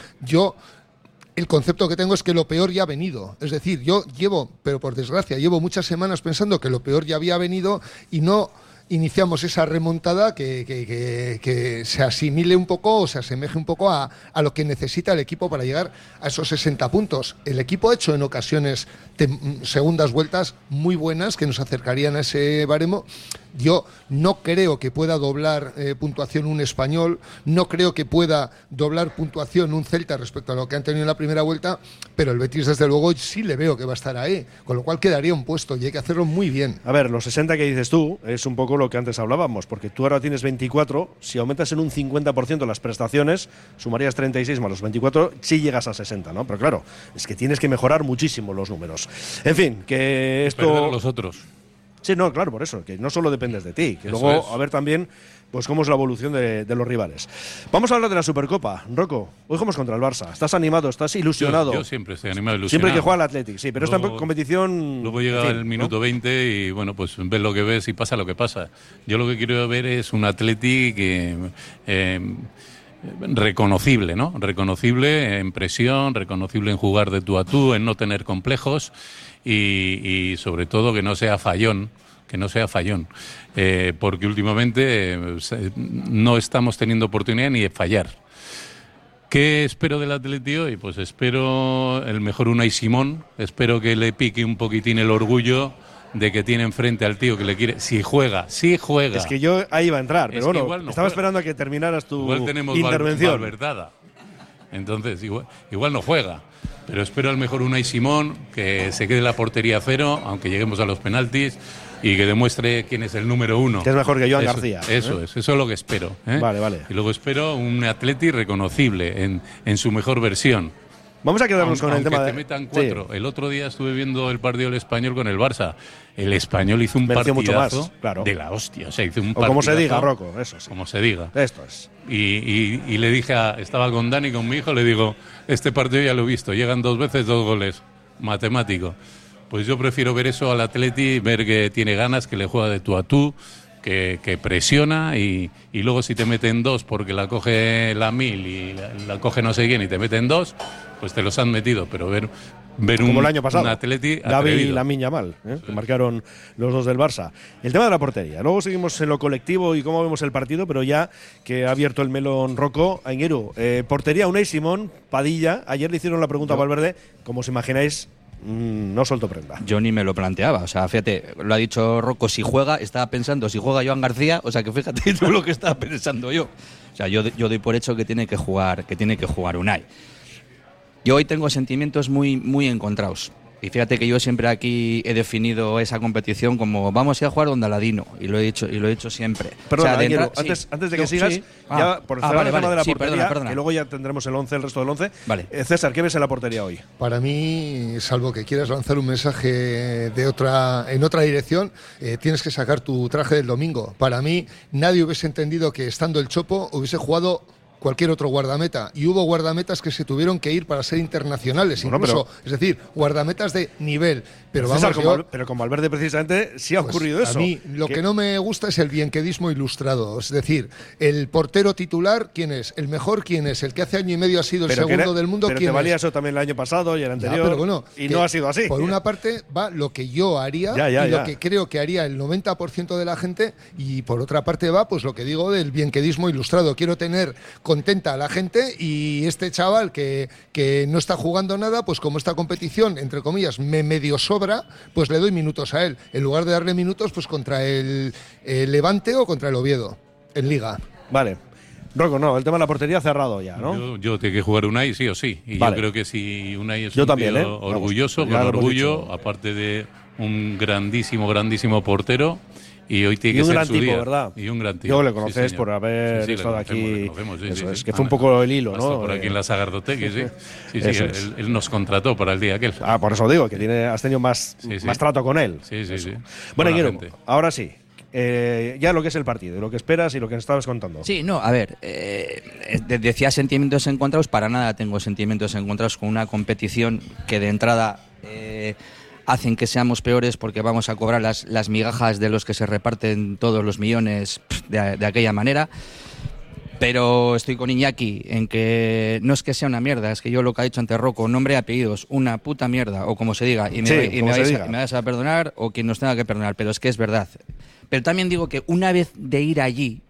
El concepto que tengo es que lo peor ya ha venido. Es decir, yo pero por desgracia, llevo muchas semanas pensando que lo peor ya había venido y no iniciamos esa remontada que se asimile un poco o se asemeje un poco a lo que necesita el equipo para llegar a esos 60 puntos. El equipo ha hecho en ocasiones segundas vueltas muy buenas que nos acercarían a ese baremo. Yo no creo que pueda doblar puntuación un Español, no creo que pueda doblar puntuación un Celta respecto a lo que han tenido en la primera vuelta, pero el Betis desde luego sí le veo que va a estar ahí, con lo cual quedaría un puesto y hay que hacerlo muy bien. A ver, los 60 que dices tú es un poco lo que antes hablábamos, porque tú ahora tienes 24, si aumentas en un 50% las prestaciones, sumarías 36 más los 24, sí llegas a 60, ¿no? Pero claro, es que tienes que mejorar muchísimo los números. En fin, que esto… Perder a los otros. Sí, no, claro, por eso, que no solo dependes de ti, que eso luego es. A ver también pues cómo es la evolución de los rivales. Vamos a hablar de la Supercopa. Rocco, hoy jugamos contra el Barça. ¿Estás animado? ¿Estás ilusionado? Yo siempre estoy animado, ilusionado. Siempre que juega el Athletic, sí, pero luego, esta competición… Luego llega el minuto 20 y bueno, pues ves lo que ves y pasa lo que pasa. Yo lo que quiero ver es un Athletic reconocible, ¿no? Reconocible en presión, reconocible en jugar de tú a tú, en no tener complejos y sobre todo que no sea fallón. Porque últimamente no estamos teniendo oportunidad ni de fallar. ¿Qué espero del Atleti hoy? Pues espero el mejor Unai Simón, espero que le pique un poquitín el orgullo de que tiene enfrente al tío que le quiere. Si juega. Es que yo ahí iba a entrar, pero bueno, no estaba juega. Esperando a que terminaras tu igual tenemos intervención. Valverdada. Entonces, igual no juega. Pero espero al mejor Unai Simón, que se quede en la portería a cero, aunque lleguemos a los penaltis, y que demuestre quién es el número uno. Que es mejor que Joan García. Eso es lo que espero. Vale. Y luego espero un Atleti reconocible en su mejor versión. Vamos a quedarnos con el tema de… te metan 4. Sí. El otro día estuve viendo el partido del Español con el Barça. El Español hizo un partidazo mucho más, claro. de la hostia. O sea, hizo un partidazo. Como se diga, Rocco, eso sí. Como se diga. Esto es. Y le dije, estaba con Dani, con mi hijo, le digo, este partido ya lo he visto, llegan 2 veces 2 goles. Matemático. Pues yo prefiero ver eso al Atleti, ver que tiene ganas, que le juega de tú a tú, que presiona y luego si te meten 2 porque la coge la Mil y la coge no sé quién y te meten 2, pues te los han metido, pero ver como el año pasado, un Atleti Gavi atrevido. y Lamine Yamal, que marcaron los dos del Barça. El tema de la portería. Luego seguimos en lo colectivo y cómo vemos el partido, pero ya que ha abierto el melón Rocco, Aingeru, portería Unai Simón, Padilla. Ayer le hicieron la pregunta a Valverde, como os imagináis, no soltó prenda. Yo ni me lo planteaba, o sea, fíjate, lo ha dicho Rocco, si juega, estaba pensando si juega Joan García, o sea, que fíjate tú lo que estaba pensando yo. O sea, yo doy por hecho que tiene que jugar Unai. Yo hoy tengo sentimientos muy, muy encontrados. Y fíjate que yo siempre aquí he definido esa competición como vamos a ir a jugar donde Aladino, y lo he dicho siempre. Perdona, o sea, antes de que sigas, ya por cerrar el tema de la portería, perdona. Que luego ya tendremos el resto del 11. Vale. César, ¿qué ves en la portería hoy? Para mí, salvo que quieras lanzar un mensaje en otra dirección, tienes que sacar tu traje del domingo. Para mí, nadie hubiese entendido que estando el Chopo hubiese jugado cualquier otro guardameta, y hubo guardametas que se tuvieron que ir para ser internacionales, bueno, incluso, es decir, guardametas de nivel. Pero César, vamos, pero con Valverde precisamente sí ha ocurrido eso. A mí lo que no me gusta es el bienquedismo ilustrado, es decir, el portero titular, ¿quién es? El mejor, ¿quién es? El que hace año y medio ha sido el segundo del mundo, pero ¿quién te valía es? eso también el año pasado y el anterior, ya, pero bueno, y no ha sido así. Por una parte va lo que yo haría lo que creo que haría el 90% de la gente, y por otra parte va pues lo que digo del bienquedismo ilustrado. Quiero tener contenta a la gente, y este chaval que no está jugando nada, pues como esta competición, entre comillas, me medio sobra, pues le doy minutos a él, en lugar de darle minutos pues contra el Levante o contra el Oviedo, en Liga. Vale. Rocco, no, el tema de la portería cerrado ya, ¿no? Yo tengo que jugar Unai sí o sí. Y yo creo que si Unai es yo un también, tío orgulloso, con orgullo, aparte de un grandísimo portero, y hoy tiene que ser su día. ¿Verdad? Y un gran tipo. Yo le conoces por haber estado aquí. Es que fue un mejor. poco el hilo, ¿no? Por aquí en la Sagardotegui, sí. Él nos contrató para el día aquel. Por eso digo, que has tenido más trato con él. Sí. Bueno, Aingeru, ahora sí. Ya lo que es el partido, lo que esperas y lo que nos estabas contando. Sí, no, a ver, decía sentimientos encontrados, para nada tengo sentimientos encontrados con una competición que de entrada hacen que seamos peores porque vamos a cobrar las migajas de los que se reparten todos los millones de aquella manera. Pero estoy con Iñaki en que no es que sea una mierda, es que yo lo que ha dicho antes Rocco, nombre y apellidos, una puta mierda, o como se diga, y me vais a perdonar, o quien nos tenga que perdonar, pero es que es verdad. Pero también digo que una vez de ir allí,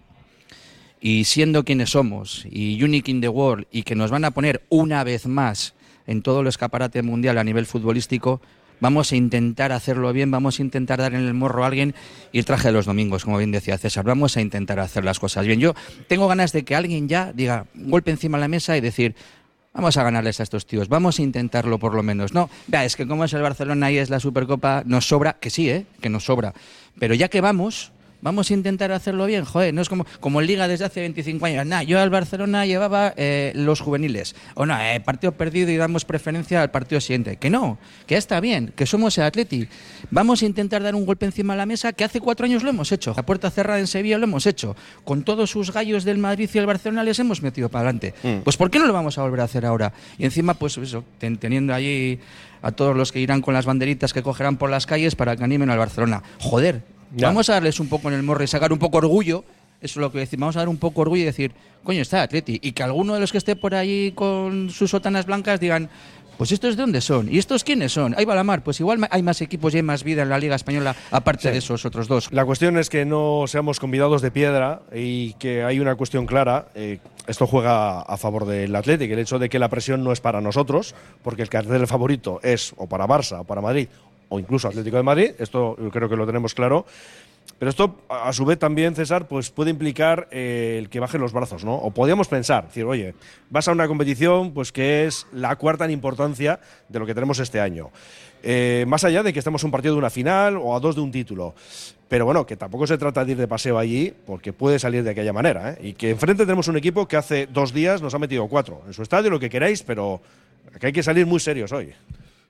y siendo quienes somos, y unique in the world, y que nos van a poner una vez más en todo el escaparate mundial a nivel futbolístico, vamos a intentar hacerlo bien, vamos a intentar dar en el morro a alguien, y el traje de los domingos, como bien decía César, vamos a intentar hacer las cosas bien. Yo tengo ganas de que alguien ya diga, golpe encima de la mesa y decir, vamos a ganarles a estos tíos, vamos a intentarlo por lo menos. No, vea, es que como es el Barcelona y es la Supercopa, nos sobra, que sí, que nos sobra, pero ya que vamos a intentar hacerlo bien, joder, no es como en Liga desde hace 25 años. Yo al Barcelona llevaba los juveniles, o no, partido perdido y damos preferencia al partido siguiente. Que no, que ya está bien, que somos el Atleti. Vamos a intentar dar un golpe encima de la mesa, que hace 4 años lo hemos hecho. A puerta cerrada en Sevilla lo hemos hecho. Con todos sus gallos del Madrid y el Barcelona les hemos metido para adelante. Pues ¿por qué no lo vamos a volver a hacer ahora? Y encima, pues eso, teniendo allí a todos los que irán con las banderitas que cogerán por las calles para que animen al Barcelona. Joder. Ya. Vamos a darles un poco en el morro y sacar un poco orgullo, eso es lo que decimos, vamos a dar un poco orgullo y decir, coño, está Atleti, y que alguno de los que esté por ahí con sus sotanas blancas digan, pues estos de dónde son, y estos quiénes son, ahí va la mar, pues igual hay más equipos y hay más vida en la Liga Española aparte de esos otros dos. La cuestión es que no seamos convidados de piedra y que hay una cuestión clara, esto juega a favor del Atleti, que el hecho de que la presión no es para nosotros, porque el cartel favorito es o para Barça o para Madrid, o incluso Atlético de Madrid, esto creo que lo tenemos claro, pero esto a su vez también, César, pues puede implicar el que bajen los brazos, ¿no? O podríamos pensar, decir, oye, vas a una competición pues que es la cuarta en importancia de lo que tenemos este año, más allá de que estemos un partido de una final o a 2 de un título, pero bueno, que tampoco se trata de ir de paseo allí porque puede salir de aquella manera, y que enfrente tenemos un equipo que hace 2 días nos ha metido 4 en su estadio, lo que queráis, pero que hay que salir muy serios hoy.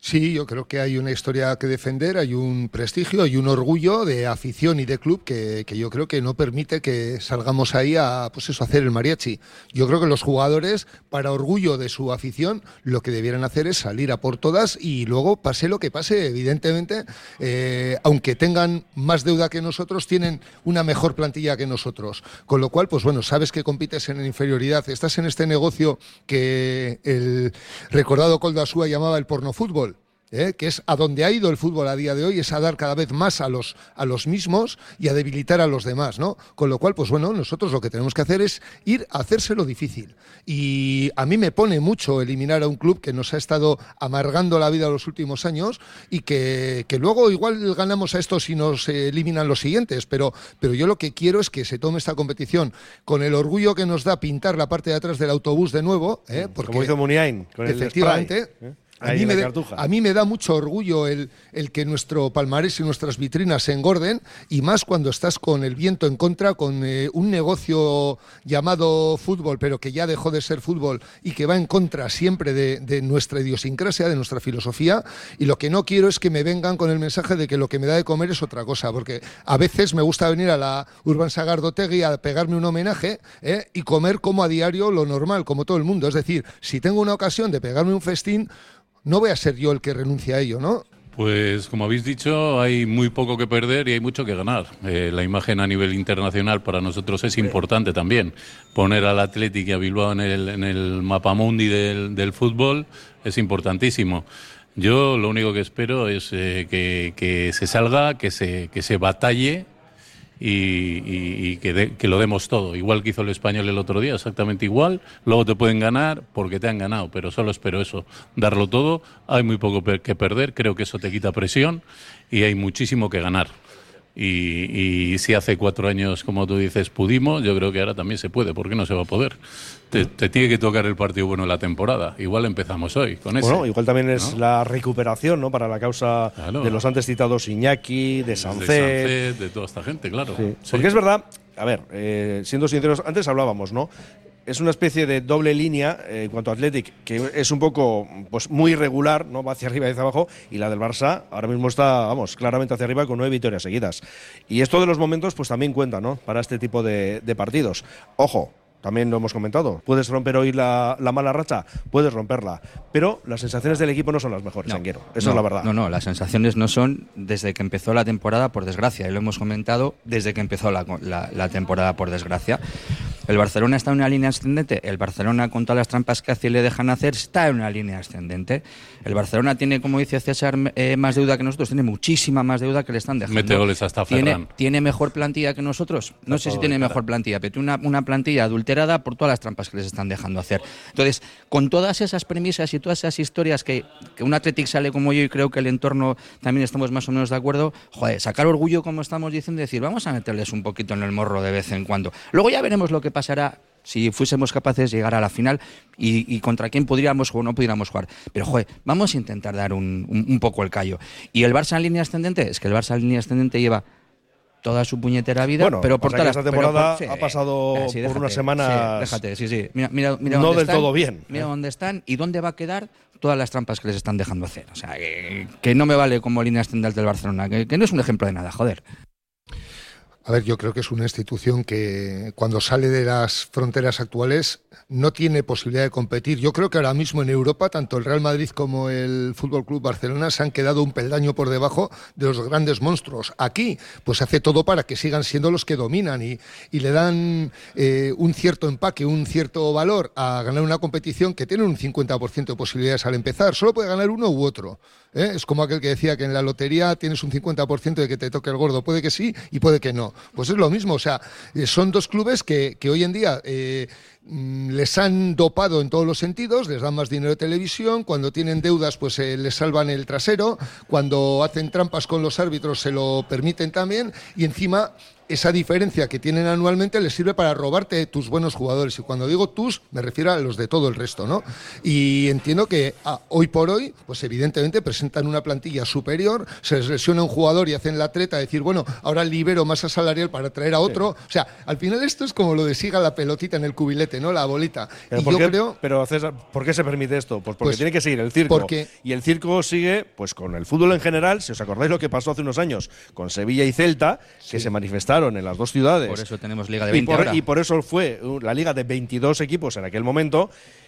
Sí, yo creo que hay una historia que defender, hay un prestigio, hay un orgullo de afición y de club que yo creo que no permite que salgamos ahí a, pues eso, hacer el mariachi. Yo creo que los jugadores, para orgullo de su afición, lo que debieran hacer es salir a por todas y luego, pase lo que pase, evidentemente, aunque tengan más deuda que nosotros, tienen una mejor plantilla que nosotros. Con lo cual, pues bueno, sabes que compites en inferioridad, estás en este negocio que el recordado Koldasúa llamaba el pornofútbol. Que es a donde ha ido el fútbol a día de hoy, es a dar cada vez más a los mismos y a debilitar a los demás, ¿no? Con lo cual, pues bueno, nosotros lo que tenemos que hacer es ir a hacérselo difícil. Y a mí me pone mucho eliminar a un club que nos ha estado amargando la vida los últimos años y que luego igual ganamos a estos y nos eliminan los siguientes, pero yo lo que quiero es que se tome esta competición con el orgullo que nos da pintar la parte de atrás del autobús de nuevo, porque como hizo Muniain con efectivamente, el spray, a mí me da mucho orgullo el que nuestro palmarés y nuestras vitrinas se engorden, y más cuando estás con el viento en contra, con un negocio llamado fútbol, pero que ya dejó de ser fútbol y que va en contra siempre de nuestra idiosincrasia, de nuestra filosofía. Y lo que no quiero es que me vengan con el mensaje de que lo que me da de comer es otra cosa, porque a veces me gusta venir a la Urban Sagardotegi a pegarme un homenaje y comer como a diario lo normal, como todo el mundo. Es decir, si tengo una ocasión de pegarme un festín, no voy a ser yo el que renuncie a ello, ¿no? Pues como habéis dicho, hay muy poco que perder y hay mucho que ganar. La imagen a nivel internacional para nosotros es importante también. Poner al Athletic y a Bilbao en el mapamundi del fútbol es importantísimo. Yo lo único que espero es que se salga, que se batalle y que lo demos todo, igual que hizo el Español el otro día, exactamente igual. Luego te pueden ganar porque te han ganado, pero solo espero eso, darlo todo. Hay muy poco que perder, creo que eso te quita presión y hay muchísimo que ganar. Y si hace 4 años, como tú dices, pudimos, yo creo que ahora también se puede. ¿Por qué no se va a poder? Te tiene que tocar el partido bueno de la temporada. Igual empezamos hoy con eso. Bueno, igual también es, ¿no?, la recuperación, ¿no?, para la causa, claro, de los antes citados Iñaki, de Sancet, de toda esta gente, claro. Sí. Sí. Porque es verdad, a ver, siendo sinceros, antes hablábamos, ¿no? Es una especie de doble línea en cuanto a Athletic, que es un poco, pues, muy irregular, ¿no? Va hacia arriba y hacia abajo, y la del Barça ahora mismo está, vamos, claramente hacia arriba con 9 victorias seguidas. Y esto de los momentos, pues también cuenta, ¿no?, para este tipo de partidos. Ojo, también lo hemos comentado, puedes romper hoy la mala racha, puedes romperla, pero las sensaciones del equipo no son las mejores, Anguero. Eso es la verdad. No, las sensaciones no son desde que empezó la temporada, por desgracia, y lo hemos comentado desde que empezó la temporada, por desgracia. El Barcelona está en una línea ascendente, el Barcelona, con todas las trampas que hace y le dejan hacer, está en una línea ascendente. El Barcelona tiene, como dice César, más deuda que nosotros, tiene muchísima más deuda que le están dejando. Mete goles hasta Ferran. ¿Tiene mejor plantilla que nosotros? No sé si tiene mejor plantilla, pero tiene una plantilla adulterada por todas las trampas que les están dejando hacer. Entonces, con todas esas premisas y todas esas historias que un Athletic sale como yo, y creo que el entorno también estamos más o menos de acuerdo, joder, sacar orgullo, como estamos diciendo, y decir, vamos a meterles un poquito en el morro de vez en cuando. Luego ya veremos lo que pasará si fuésemos capaces de llegar a la final y contra quién podríamos jugar o no pudiéramos jugar. Pero, joder, vamos a intentar dar un poco el callo. Y el Barça en línea ascendente, es que el Barça en línea ascendente lleva toda su puñetera vida, bueno, pero por toda esta temporada ha pasado por unas semanas. Mira no del todo bien. Mira dónde están y dónde va a quedar todas las trampas que les están dejando hacer. O sea, que no me vale como línea ascendente del Barcelona, que no es un ejemplo de nada, joder. A ver, yo creo que es una institución que cuando sale de las fronteras actuales no tiene posibilidad de competir. Yo creo que ahora mismo en Europa, tanto el Real Madrid como el Fútbol Club Barcelona se han quedado un peldaño por debajo de los grandes monstruos. Aquí, pues hace todo para que sigan siendo los que dominan y le dan un cierto empaque, un cierto valor a ganar una competición que tiene un 50% de posibilidades al empezar. Solo puede ganar uno u otro. Es como aquel que decía que en la lotería tienes un 50% de que te toque el gordo. Puede que sí y puede que no. Pues es lo mismo. O sea, son dos clubes que hoy en día les han dopado en todos los sentidos, les dan más dinero de televisión, cuando tienen deudas pues les salvan el trasero, cuando hacen trampas con los árbitros se lo permiten también, y encima esa diferencia que tienen anualmente les sirve para robarte tus buenos jugadores. Y cuando digo tus, me refiero a los de todo el resto, ¿no? Y entiendo que hoy por hoy, pues evidentemente presentan una plantilla superior, se les lesiona un jugador y hacen la treta de decir, bueno, ahora libero masa salarial para traer a otro. Sí. O sea, al final esto es como lo de siga la pelotita en el cubilete mete, ¿no? La bolita. Pero, pero César, ¿por qué se permite esto? Pues porque tiene que seguir el circo. Y el circo sigue pues con el fútbol en general. Si os acordáis lo que pasó hace unos años con Sevilla y Celta, que se manifestaron en las dos ciudades. Por eso tenemos Liga de 20 y por eso fue la liga de 22 equipos en aquel momento.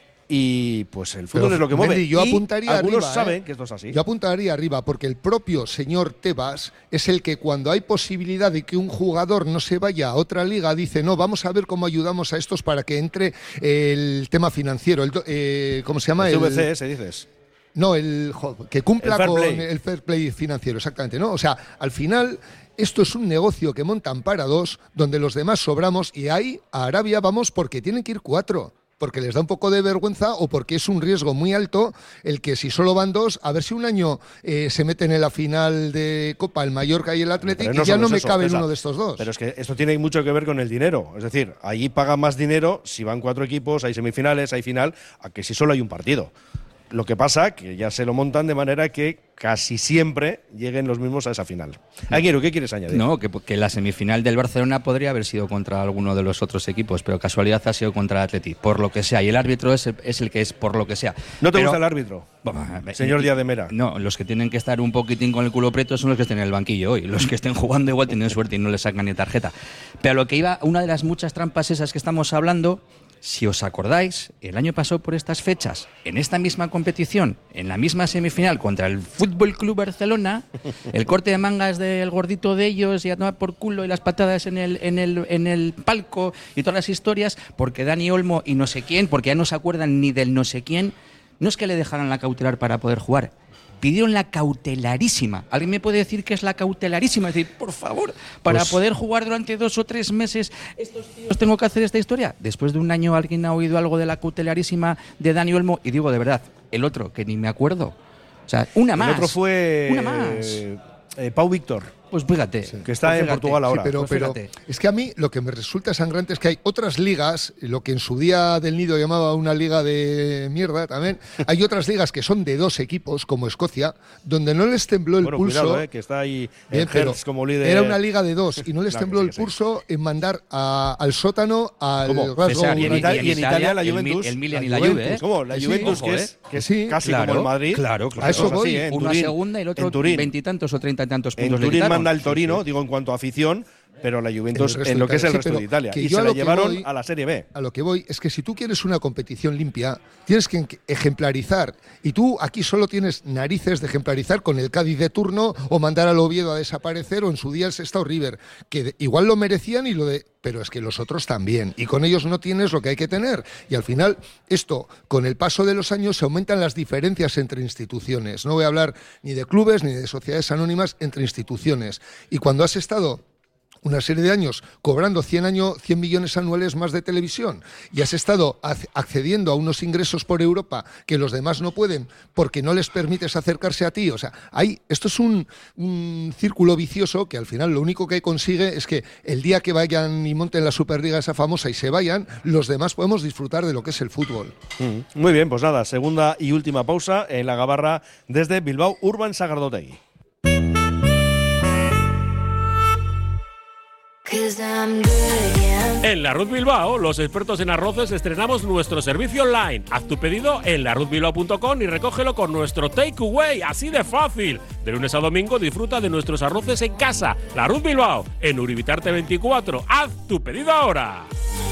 Y pues el fútbol es lo que mueve. Mendy, yo apuntaría algunos arriba, saben que esto es así. Yo apuntaría arriba porque el propio señor Tebas es el que cuando hay posibilidad de que un jugador no se vaya a otra liga dice, no, vamos a ver cómo ayudamos a estos para que entre el tema financiero. ¿Cómo se llama? El CVC, dices. No, que cumpla con el fair play financiero, exactamente, ¿no? O sea, al final esto es un negocio que montan para dos, donde los demás sobramos y ahí a Arabia vamos porque tienen que ir 4. Porque les da un poco de vergüenza o porque es un riesgo muy alto el que si solo van 2, a ver si un año se meten en la final de Copa el Mallorca y el Athletic y ya no me cabe en uno de estos dos. Pero es que esto tiene mucho que ver con el dinero. Es decir, allí pagan más dinero si van 4 equipos, hay semifinales, hay final, a que si solo hay un partido. Lo que pasa que ya se lo montan de manera que casi siempre lleguen los mismos a esa final. Aguero, ¿qué quieres añadir? No, que la semifinal del Barcelona podría haber sido contra alguno de los otros equipos, pero casualidad ha sido contra el Atleti, por lo que sea. Y el árbitro es el que es por lo que sea. ¿No te gusta el árbitro? Señor Díaz de Mera. No, los que tienen que estar un poquitín con el culo preto son los que estén en el banquillo hoy. Los que estén jugando igual tienen suerte y no les sacan ni tarjeta. Pero a lo que iba, una de las muchas trampas esas que estamos hablando. Si os acordáis, el año pasado por estas fechas, en esta misma competición, en la misma semifinal contra el Fútbol Club Barcelona, el corte de mangas del gordito de ellos y a tomar por culo y las patadas en el palco y todas las historias, porque Dani Olmo y no sé quién, porque ya no se acuerdan ni del no sé quién, no es que le dejaran la cautelar para poder jugar. Pidieron la cautelarísima. ¿Alguien me puede decir qué es la cautelarísima? Es decir, por favor, para poder jugar durante 2 o 3 meses, estos tíos tengo que hacer esta historia. Después de un año, ¿alguien ha oído algo de la cautelarísima de Dani Olmo? Y digo, de verdad, el otro, que ni me acuerdo. O sea, una más. El otro fue una más. Pau Víctor. Pues fíjate. Que está en Portugal ahora. Sí, pero es que a mí lo que me resulta sangrante es que hay otras ligas, lo que en su día del Nido llamaba una liga de mierda también, hay otras ligas que son de 2 equipos, como Escocia, donde no les tembló el pulso. Cuidado, que está ahí en Hertz como líder. Era una liga de 2 y no les tembló el pulso en mandar al sótano al Glasgow. Y en Italia la Juventus. El Milan y la Juve. ¿Cómo? La Juventus, que es casi como el Madrid. Claro. A eso voy. Uno a segunda y el otro 20 y tantos o 30 y tantos puntos. En Turín manda el Torino, digo en cuanto a afición, pero la Juventus en lo que es el resto de Italia. Y se la llevaron a la Serie B. A lo que voy es que si tú quieres una competición limpia, tienes que ejemplarizar. Y tú aquí solo tienes narices de ejemplarizar con el Cádiz de turno o mandar al Oviedo a desaparecer o en su día el Sestao River, que igual lo merecían pero es que los otros también. Y con ellos no tienes lo que hay que tener. Y al final, esto, con el paso de los años, se aumentan las diferencias entre instituciones. No voy a hablar ni de clubes ni de sociedades anónimas, entre instituciones. Y cuando has estado una serie de años cobrando 100 millones anuales más de televisión y has estado accediendo a unos ingresos por Europa que los demás no pueden porque no les permites acercarse a ti, o sea, esto es un círculo vicioso que al final lo único que consigue es que el día que vayan y monten la Superliga esa famosa y se vayan, los demás podemos disfrutar de lo que es el fútbol. Muy bien, pues nada, segunda y última pausa en la Gabarra desde Bilbao, Urban Sagardotegui. En La Ruz Bilbao, los expertos en arroces estrenamos nuestro servicio online. Haz tu pedido en laruzbilbao.com y recógelo con nuestro takeaway, así de fácil. De lunes a domingo disfruta de nuestros arroces en casa. La Ruz Bilbao, en Uribitarte 24. Haz tu pedido ahora.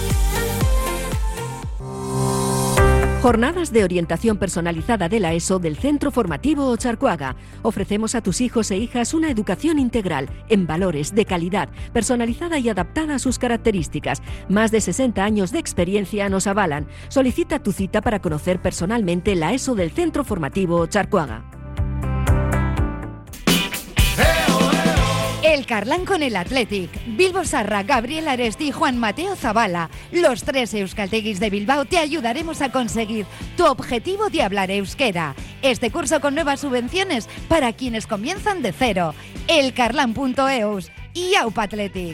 Jornadas de orientación personalizada de la ESO del Centro Formativo Ocharcoaga. Ofrecemos a tus hijos e hijas una educación integral, en valores, de calidad, personalizada y adaptada a sus características. Más de 60 años de experiencia nos avalan. Solicita tu cita para conocer personalmente la ESO del Centro Formativo Ocharcoaga. El Carlán con el Athletic, Bilbo Sarra, Gabriel Aresti y Juan Mateo Zabala. Los 3 euskalteguis de Bilbao te ayudaremos a conseguir tu objetivo de hablar euskera. Este curso con nuevas subvenciones para quienes comienzan de cero. Elcarlan.eus y Aupa Athletic.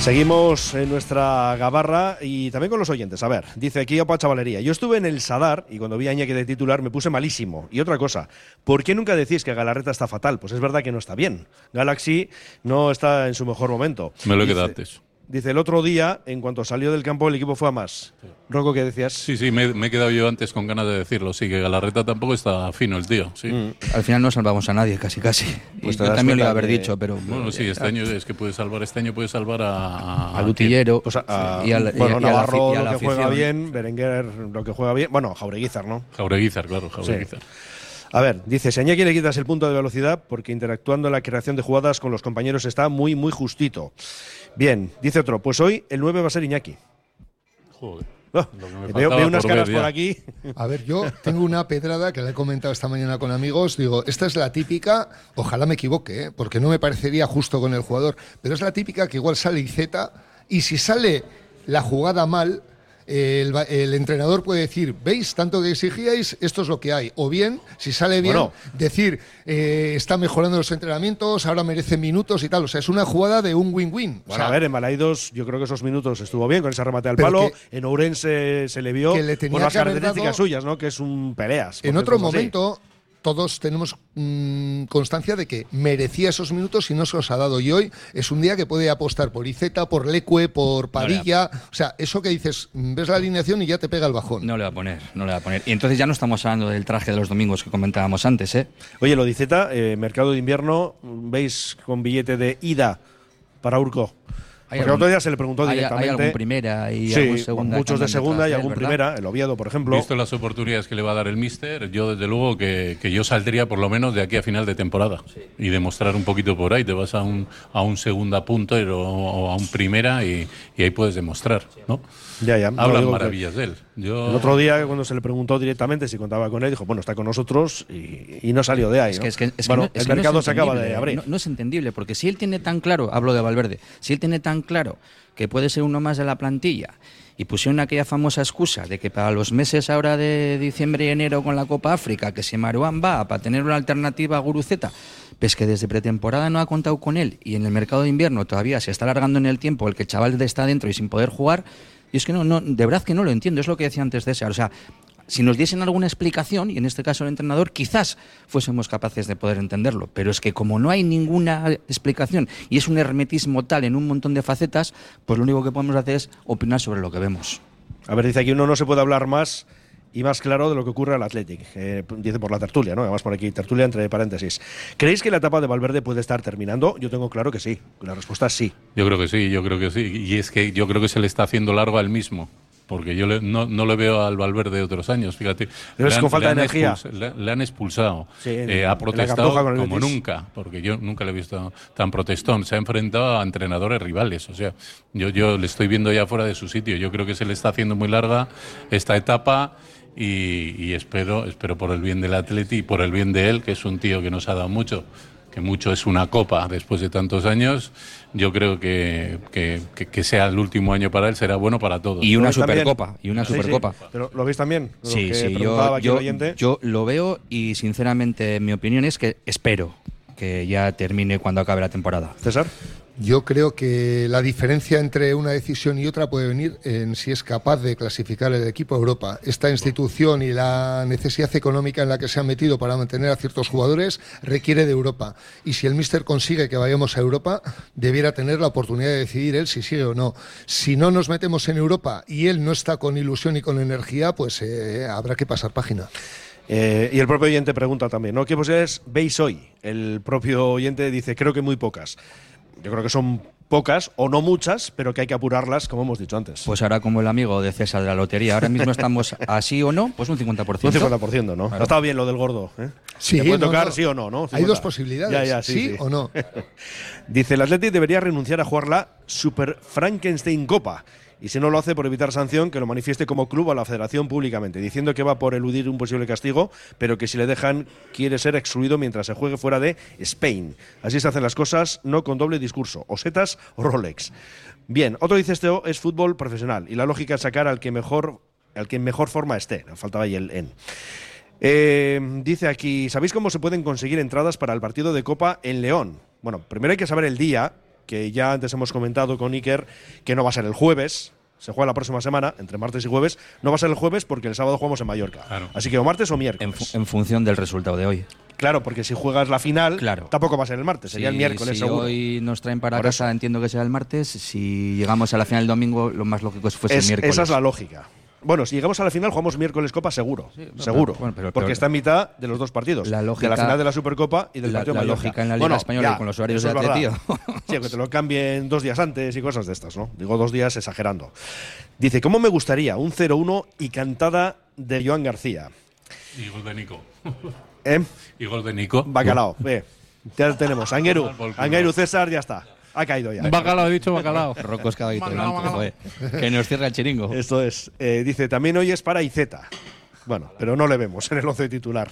Seguimos en nuestra gabarra y también con los oyentes. A ver, dice aquí Opa Chavalería. Yo estuve en el Sadar y cuando vi a Iñaki de titular me puse malísimo. Y otra cosa, ¿por qué nunca decís que Galarreta está fatal? Pues es verdad que no está bien. Galaxy no está en su mejor momento. Me lo he quedado antes. Dice, el otro día, en cuanto salió del campo, el equipo fue a más. Sí. Rocco, ¿qué decías? Sí, me he quedado yo antes con ganas de decirlo. Sí, que Galarreta tampoco está fino el tío. Sí. Al final no salvamos a nadie, casi. Pues yo también lo iba a haber dicho, pero... Bueno, sí, este año es que puede salvar a Lutillero. Pues Navarro, lo que juega bien, Berenguer, lo que juega bien. Bueno, Jaureguizar, ¿no? Jaureguizar, claro, Jaureguizar. Sí. A ver, dice, si a Iñaki le quitas el punto de velocidad, porque interactuando en la creación de jugadas con los compañeros está muy, muy justito. Bien, dice otro, pues hoy el 9 va a ser Iñaki. Joder. Veo unas caras por aquí. A ver, yo tengo una pedrada que le he comentado esta mañana con amigos. Digo, esta es la típica, ojalá me equivoque, porque no me parecería justo con el jugador, pero es la típica que igual sale Iceta y si sale la jugada mal, el entrenador puede decir, ¿veis? Tanto que exigíais, esto es lo que hay. O bien, si sale bien, decir, está mejorando los entrenamientos, ahora merece minutos y tal. O sea, es una jugada de un win-win. Bueno, o sea, a ver, en Balaidos yo creo que esos minutos estuvo bien con ese remate al palo. En Ourense se le vio por las características suyas, ¿no? Que es un peleas. En otro momento... Todos tenemos constancia de que merecía esos minutos y no se los ha dado. Y hoy es un día que puede apostar por Iceta, por Lecue, por Padilla. O sea, eso que dices, ves la alineación y ya te pega el bajón. No le va a poner. Y entonces ya no estamos hablando del traje de los domingos que comentábamos antes, ¿eh? Oye, lo de Iceta, mercado de invierno, ¿veis con billete de ida para Urco? Porque el otro día se le preguntó directamente. Hay algún primera y algún segunda. Muchos de segunda y algún primera. El Oviedo, por ejemplo. Visto las oportunidades que le va a dar el míster, yo desde luego que yo saldría por lo menos de aquí a final de temporada. Sí. Y demostrar un poquito por ahí. Te vas a un segunda punto o a un primera y ahí puedes demostrar, ¿no? Ya. Hablan maravillas de él. El otro día, cuando se le preguntó directamente si contaba con él, dijo, bueno, está con nosotros y no salió de ahí. El mercado se acaba de abrir. No es entendible, porque si él tiene tan claro, hablo de Valverde, si él tiene tan claro que puede ser uno más de la plantilla y pusieron aquella famosa excusa de que para los meses ahora de diciembre y enero con la Copa África, que si Marouane va para tener una alternativa a Guruceta, pues que desde pretemporada no ha contado con él y en el mercado de invierno todavía se está alargando en el tiempo el que el chaval está dentro y sin poder jugar. Y es que no, de verdad que no lo entiendo, es lo que decía antes de ese. O sea, si nos diesen alguna explicación, y en este caso el entrenador, quizás fuésemos capaces de poder entenderlo. Pero es que como no hay ninguna explicación y es un hermetismo tal en un montón de facetas, pues lo único que podemos hacer es opinar sobre lo que vemos. A ver, dice aquí uno no se puede hablar más y más claro de lo que ocurre al Athletic. Dice por la tertulia, ¿no? Además por aquí, tertulia entre paréntesis. ¿Creéis que la etapa de Valverde puede estar terminando? Yo tengo claro que sí. La respuesta es sí. Yo creo que sí. Y es que yo creo que se le está haciendo largo al mismo. Porque yo no le veo al Valverde de otros años, fíjate. Pero es con falta de energía. Le han expulsado. Sí, ha protestado como nunca, porque yo nunca le he visto tan protestón. Se ha enfrentado a entrenadores rivales. O sea, yo le estoy viendo ya fuera de su sitio. Yo creo que se le está haciendo muy larga esta etapa. Y espero por el bien del Atleti y por el bien de él, que es un tío que nos ha dado mucho, que mucho es una copa después de tantos años. Yo creo que sea el último año para él será bueno para todos. Y una supercopa. Sí. ¿Pero lo veis también? Sí, yo lo veo y sinceramente mi opinión es que espero que ya termine cuando acabe la temporada. César. Yo creo que la diferencia entre una decisión y otra puede venir en si es capaz de clasificar el equipo a Europa. Esta institución y la necesidad económica en la que se han metido para mantener a ciertos jugadores requiere de Europa. Y si el míster consigue que vayamos a Europa, debiera tener la oportunidad de decidir él si sigue o no. Si no nos metemos en Europa y él no está con ilusión y con energía, pues habrá que pasar página. Y el propio oyente pregunta también, ¿no? ¿Qué posibilidades veis hoy? El propio oyente dice, creo que muy pocas. Yo creo que son pocas o no muchas, pero que hay que apurarlas, como hemos dicho antes. Pues ahora como el amigo de César de la lotería, ahora mismo estamos así o no, pues un 50%. Un 50%, ¿no? Claro. Ha estado bien lo del gordo, ¿eh? Sí, puede tocar sí o no, ¿no? 50. Hay dos posibilidades, sí o no. Dice, el Atleti debería renunciar a jugar la Super Frankenstein Copa. Y si no lo hace por evitar sanción, que lo manifieste como club a la federación públicamente, diciendo que va por eludir un posible castigo, pero que si le dejan quiere ser excluido mientras se juegue fuera de Spain. Así se hacen las cosas, no con doble discurso, o setas o Rolex. Bien, otro dice esto es fútbol profesional y la lógica es sacar al que en mejor forma esté. Faltaba ahí el en. Dice aquí, ¿sabéis cómo se pueden conseguir entradas para el partido de Copa en León? Bueno, primero hay que saber el día que ya antes hemos comentado con Iker que no va a ser el jueves. Se juega la próxima semana, entre martes y jueves. No va a ser el jueves porque el sábado jugamos en Mallorca. Claro. Así que o martes o miércoles. En función del resultado de hoy. Claro, porque si juegas la final, claro, tampoco va a ser el martes, sería el miércoles si seguro. Hoy nos traen para Por casa, eso. entiendo que será el martes. Si llegamos a la final el domingo, lo más lógico es fuese el miércoles. Esa es la lógica. Bueno, si llegamos a la final, jugamos miércoles Copa seguro. Seguro. Porque está en mitad de los dos partidos. La lógica, de la final de la Supercopa y del partido de Mallorca. La lógica en la Liga Española y con los horarios de Atleti. Sí, que te lo cambien 2 días antes y cosas de estas, ¿no? Digo 2 días exagerando. Dice, ¿cómo me gustaría un 0-1 y cantada de Joan García? Y gol de Nico. Y gol de Nico. Bacalao. Ya lo tenemos. Angueru César, ya está. Ha caído ya. Bacalao, he dicho bacalao. Rocos caballito blanco, joder. Que nos cierra el chiringo. Esto es. Dice, también hoy es para Iceta. Bueno, pero no le vemos en el 11 titular.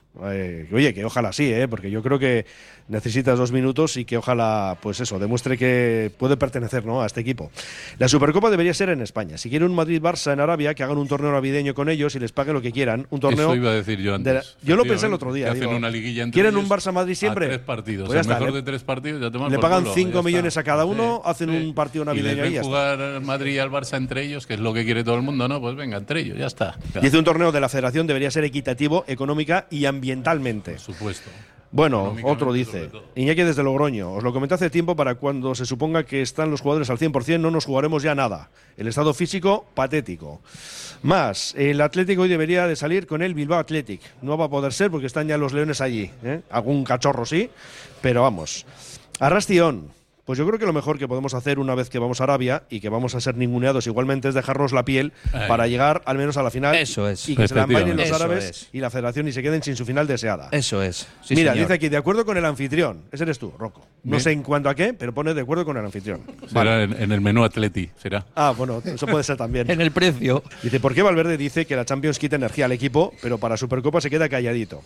Oye, que ojalá sí, porque yo creo que necesitas 2 minutos y que ojalá, pues eso, demuestre que puede pertenecer, ¿no?, a este equipo. La Supercopa debería ser en España. Si quieren un Madrid-Barça en Arabia, que hagan un torneo navideño con ellos y les paguen lo que quieran. Un torneo. Eso iba a decir yo antes. Yo lo pensé el otro día. Hacen una liguilla entre ¿Quieren un ellos Barça-Madrid siempre? A 3 partidos. Pues el mejor de 3 partidos ya toman le por pagan culo, 5 ya millones está. a cada uno, hacen un partido navideño y y ya jugar al Madrid y al Barça entre ellos, que es lo que quiere todo el mundo, ¿no? Pues venga, entre ellos, ya está. Claro. Dice, un torneo de la Federación debería ser equitativo, económica y ambientalmente. Por supuesto. Bueno, otro dice, Iñaki desde Logroño, os lo comenté hace tiempo, para cuando se suponga que están los jugadores al 100% no nos jugaremos ya nada. El estado físico, patético. Más, el Atlético hoy debería de salir con el Bilbao Athletic. No va a poder ser porque están ya los leones allí. Algún cachorro sí, pero vamos. Arrastión. Pues yo creo que lo mejor que podemos hacer una vez que vamos a Arabia y que vamos a ser ninguneados igualmente es dejarnos la piel para llegar al menos a la final. Eso es. Y que se la envainen los Eso árabes es. y la federación y se queden sin su final deseada. Eso es. Sí, mira, señor. dice aquí, de acuerdo con el anfitrión. Ese eres tú, Rocco. No Bien. sé en cuanto a qué, pero pone de acuerdo con el anfitrión. Será en el menú Atleti, será. Ah, bueno, eso puede ser también. En el precio. Dice, ¿por qué Valverde dice que la Champions quita energía al equipo, pero para Supercopa se queda calladito?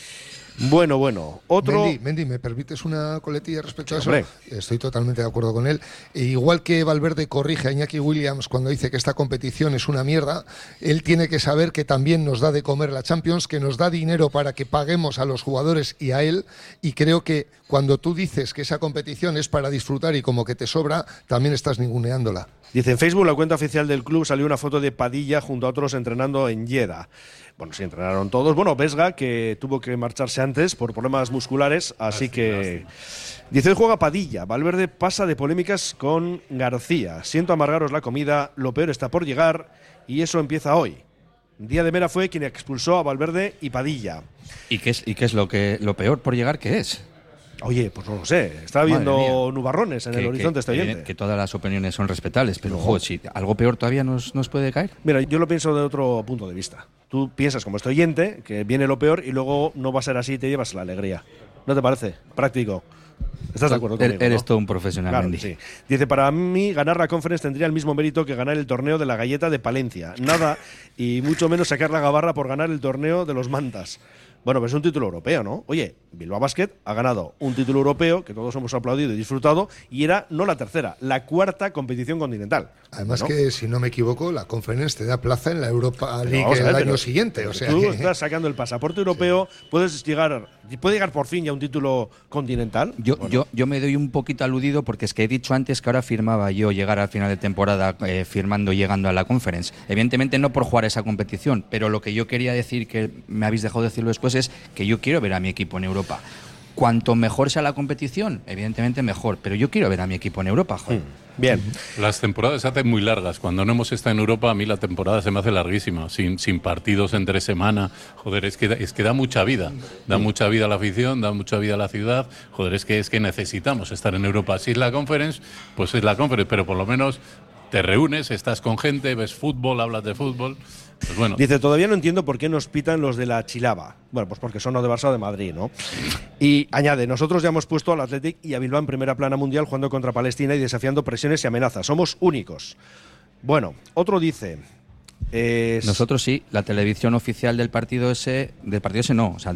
Bueno, otro… Mendy, ¿me permites una coletilla respecto a eso? Hombre. Estoy totalmente de acuerdo con él. E igual que Valverde corrige a Iñaki Williams cuando dice que esta competición es una mierda, él tiene que saber que también nos da de comer la Champions, que nos da dinero para que paguemos a los jugadores y a él, y creo que cuando tú dices que esa competición es para disfrutar y como que te sobra, también estás ninguneándola. Dice, en Facebook, la cuenta oficial del club, salió una foto de Padilla junto a otros entrenando en Jeddah. Bueno, sí, entrenaron todos. Bueno, Vesga, que tuvo que marcharse antes por problemas musculares, así que… Dice, hoy juega Padilla. Valverde pasa de polémicas con García. Siento amargaros la comida, lo peor está por llegar y eso empieza hoy. Díaz de Mera fue quien expulsó a Valverde y Padilla. ¿Y qué es lo peor por llegar? ¿Qué es? Oye, pues no lo sé. Estaba viendo nubarrones en el horizonte este oyente. Que todas las opiniones son respetables, pero joder, si algo peor todavía nos puede caer. Mira, yo lo pienso de otro punto de vista. Tú piensas como este oyente, que viene lo peor y luego no va a ser así y te llevas la alegría. ¿No te parece? Práctico. ¿Estás de acuerdo conmigo? Eres ¿no? todo un profesional, Claro, Mendy. sí. Dice, para mí ganar la Conference tendría el mismo mérito que ganar el torneo de la galleta de Palencia. Nada, y mucho menos sacar la gabarra por ganar el torneo de los Mantas. Bueno, pues es un título europeo, ¿no? Oye, Bilbao Basket ha ganado un título europeo que todos hemos aplaudido y disfrutado y era no la tercera, la 4ª competición continental. Además, ¿no? que si no me equivoco, la Conference te da plaza en la Europa League vamos a ver, el año pero siguiente. O sea, tú que… estás sacando el pasaporte europeo, puede llegar por fin ya un título continental. Yo me doy un poquito aludido porque es que he dicho antes que ahora firmaba yo llegar al final de temporada firmando y llegando a la Conference. Evidentemente no por jugar esa competición, pero lo que yo quería decir, que me habéis dejado decirlo después, es que yo quiero ver a mi equipo en Europa. Cuanto mejor sea la competición, evidentemente mejor, pero yo quiero ver a mi equipo en Europa, joder. Bien. Las temporadas se hacen muy largas. Cuando no hemos estado en Europa, a mí la temporada se me hace larguísima, sin partidos entre semana. Joder, es que da mucha vida. Da mucha vida a la afición, da mucha vida a la ciudad. Joder, es que necesitamos estar en Europa. Si es la Conference, pues es la Conference, pero por lo menos te reúnes, estás con gente, ves fútbol, hablas de fútbol. Pues bueno. Dice, todavía no entiendo por qué nos pitan los de la Chilaba. Bueno, pues porque son los de Barça o de Madrid, ¿no? Y añade, nosotros ya hemos puesto al Athletic y a Bilbao en primera plana mundial jugando contra Palestina y desafiando presiones y amenazas. Somos únicos. Bueno, otro dice… Nosotros sí, la televisión oficial del partido ese no, o sea,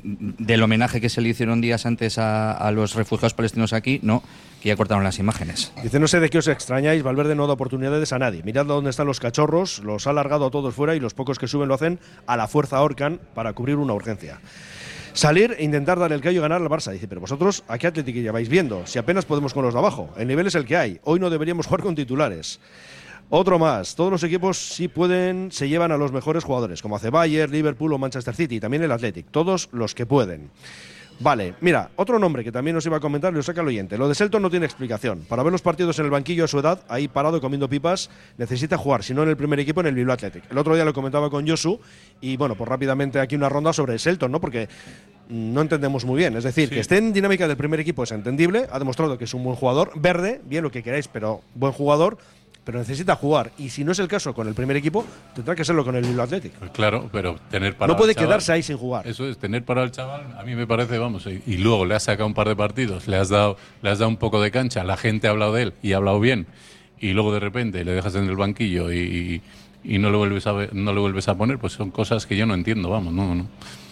del homenaje que se le hicieron días antes a los refugiados palestinos aquí, no, que ya cortaron las imágenes. Dice, no sé de qué os extrañáis, Valverde no da oportunidades a nadie. Mirad dónde están los cachorros, los ha largado a todos fuera y los pocos que suben lo hacen a la fuerza ahorcan para cubrir una urgencia. Salir e intentar dar el callo y ganar al Barça. Dice, pero vosotros, ¿a qué Atlético lleváis viendo? Si apenas podemos con los de abajo. El nivel es el que hay. Hoy no deberíamos jugar con titulares. Otro más. Todos los equipos sí pueden, se llevan a los mejores jugadores, como hace Bayern, Liverpool o Manchester City. Y también el Athletic. Todos los que pueden. Vale, mira, otro nombre que también os iba a comentar, lo saca el oyente. Lo de Selton no tiene explicación. Para ver los partidos en el banquillo a su edad, ahí parado comiendo pipas, necesita jugar, si no en el primer equipo, en el Bilbao Athletic. El otro día lo comentaba con Josu y bueno, pues rápidamente aquí una ronda sobre Selton, ¿no? Porque no entendemos muy bien. Es decir, que esté en dinámica del primer equipo es entendible, ha demostrado que es un buen jugador, verde, bien lo que queráis, pero buen jugador. Pero necesita jugar, y si no es el caso con el primer equipo, tendrá que serlo con el Bilbao Athletic. Pues claro, pero tener para. No puede quedarse ahí sin jugar. Eso es, tener para el chaval, a mí me parece, vamos, y luego le has sacado un par de partidos, le has dado un poco de cancha, la gente ha hablado de él y ha hablado bien, y luego de repente le dejas en el banquillo y no le vuelves a poner, pues son cosas que yo no entiendo, vamos, no.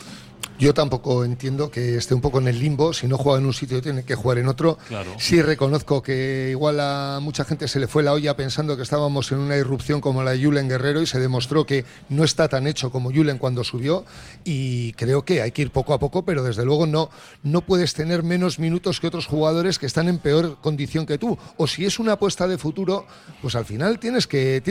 Yo tampoco entiendo que esté un poco en el limbo. Si no juega en un sitio, tiene que jugar en otro. Claro. Sí reconozco que igual a mucha gente se le fue la olla pensando que estábamos en una irrupción como la de Julen Guerrero y se demostró que no está tan hecho como Julen cuando subió, y creo que hay que ir poco a poco, pero desde luego no puedes tener menos minutos que otros jugadores que están en peor condición que tú. O si es una apuesta de futuro, pues al final tienes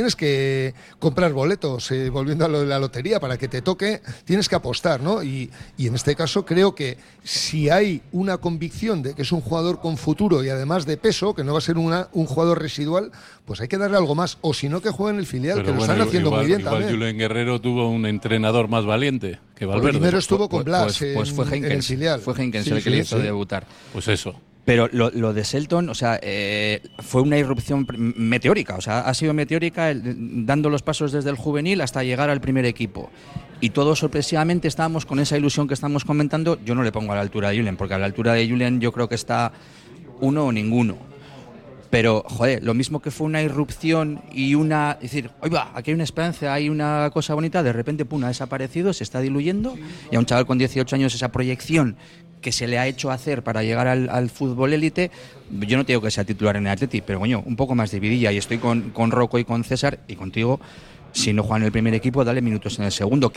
que comprar boletos, volviendo a lo de la lotería, para que te toque, tienes que apostar, ¿no? Y en este caso creo que si hay una convicción de que es un jugador con futuro y además de peso, que no va a ser un jugador residual, pues hay que darle algo más. O si no, que juegue en el filial, pero que lo están haciendo muy bien también. Julen Guerrero tuvo un entrenador más valiente que Valverde. Primero estuvo con Blas pues fue en el filial. Fue Henkens el que le hizo debutar. Pues eso. Pero lo de Selton, o sea, fue una irrupción meteórica, o sea, ha sido meteórica dando los pasos desde el juvenil hasta llegar al primer equipo. Y todos sorpresivamente estábamos con esa ilusión que estamos comentando. Yo no le pongo a la altura de Julen, porque a la altura de Julen yo creo que está uno o ninguno. Pero, joder, lo mismo que fue una irrupción y es decir, oiga, aquí hay una esperanza, hay una cosa bonita, de repente, pum, ha desaparecido, se está diluyendo, y a un chaval con 18 años esa proyección que se le ha hecho hacer para llegar al fútbol élite, yo no te digo que sea titular en el Atleti, pero coño, un poco más de vidilla, y estoy con Rocco y con César y contigo. Si no juega en el primer equipo, dale minutos en el segundo,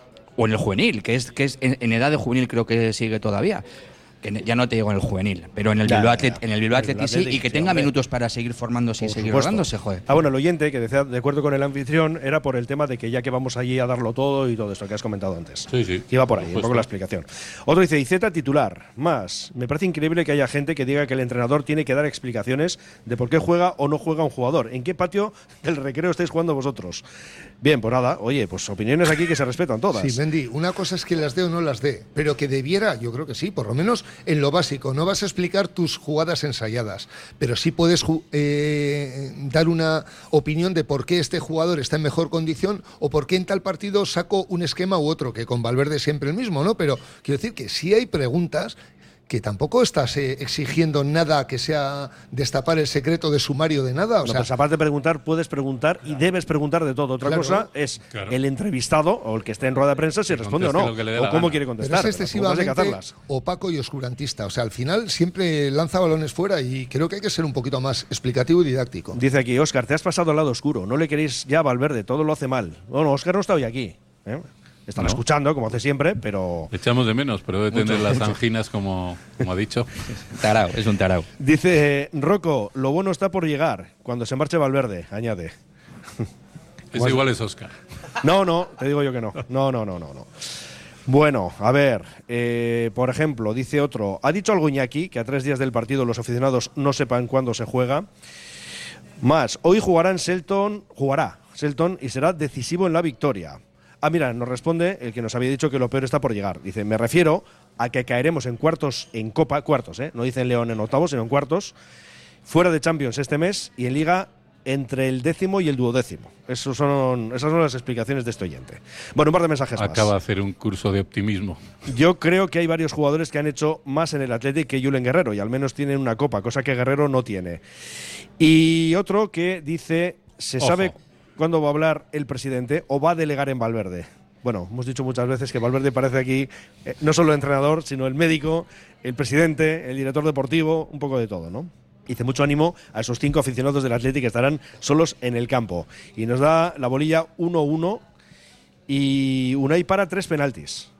o en el juvenil, que es en edad de juvenil creo que sigue todavía. Que ya no te digo en el juvenil, pero en el Bilbao Athletic sí, y que tenga minutos para seguir formándose y seguir rodándose, joder. Bueno, el oyente, que decía, de acuerdo con el anfitrión, era por el tema de que ya que vamos allí a darlo todo y todo esto que has comentado antes. Sí. Que iba por ahí, un poco la explicación. Otro dice, Iceta titular. Más, me parece increíble que haya gente que diga que el entrenador tiene que dar explicaciones de por qué juega o no juega un jugador. ¿En qué patio del recreo estáis jugando vosotros? Bien, pues nada, oye, pues opiniones aquí que se respetan todas. Sí, Mendy, una cosa es que las dé o no las dé, pero que debiera, yo creo que sí, por lo menos en lo básico. No vas a explicar tus jugadas ensayadas, pero sí puedes dar una opinión de por qué este jugador está en mejor condición o por qué en tal partido saco un esquema u otro, que con Valverde siempre el mismo, ¿no? Pero quiero decir que sí hay preguntas, que tampoco estás exigiendo nada que sea destapar el secreto de sumario de nada. O sea, pues aparte de preguntar, puedes preguntar y debes preguntar de todo. Otra cosa es el entrevistado o el que esté en rueda de prensa si responde o no, o cómo quiere contestar. Pero es excesivamente opaco y oscurantista. O sea, al final siempre lanza balones fuera y creo que hay que ser un poquito más explicativo y didáctico. Dice aquí, Óscar, te has pasado al lado oscuro. No le queréis ya a Valverde, todo lo hace mal. Bueno, Óscar no está hoy aquí. Están escuchando, como hace siempre, pero... Le echamos de menos, pero debe tener las anginas, como ha dicho. Tarao, es un tarao. Dice Rocco, lo bueno está por llegar. Cuando se marche Valverde, añade. Igual es Óscar. No, te digo yo que no. No. Bueno, a ver, por ejemplo, dice otro, ha dicho algo Iñaki, que a 3 días del partido los aficionados no sepan cuándo se juega. Más, hoy jugará Selton y será decisivo en la victoria. Mira, nos responde el que nos había dicho que lo peor está por llegar. Dice, me refiero a que caeremos en cuartos, en Copa, cuartos, no dice en León en octavos, sino en cuartos, fuera de Champions este mes y en Liga entre el 10º y el 12º. Esas son las explicaciones de este oyente. Bueno, un par de mensajes más. Acaba de hacer un curso de optimismo. Yo creo que hay varios jugadores que han hecho más en el Athletic que Julen Guerrero y al menos tienen una copa, cosa que Guerrero no tiene. Y otro que dice, se sabe cuándo va a hablar el presidente o va a delegar en Valverde. Bueno, hemos dicho muchas veces que Valverde parece aquí no solo el entrenador, sino el médico, el presidente, el director deportivo, un poco de todo, ¿no? Dice mucho ánimo a esos 5 aficionados del Athletic que estarán solos en el campo. Y nos da la bolilla 1-1 y Unai para 3 penaltis.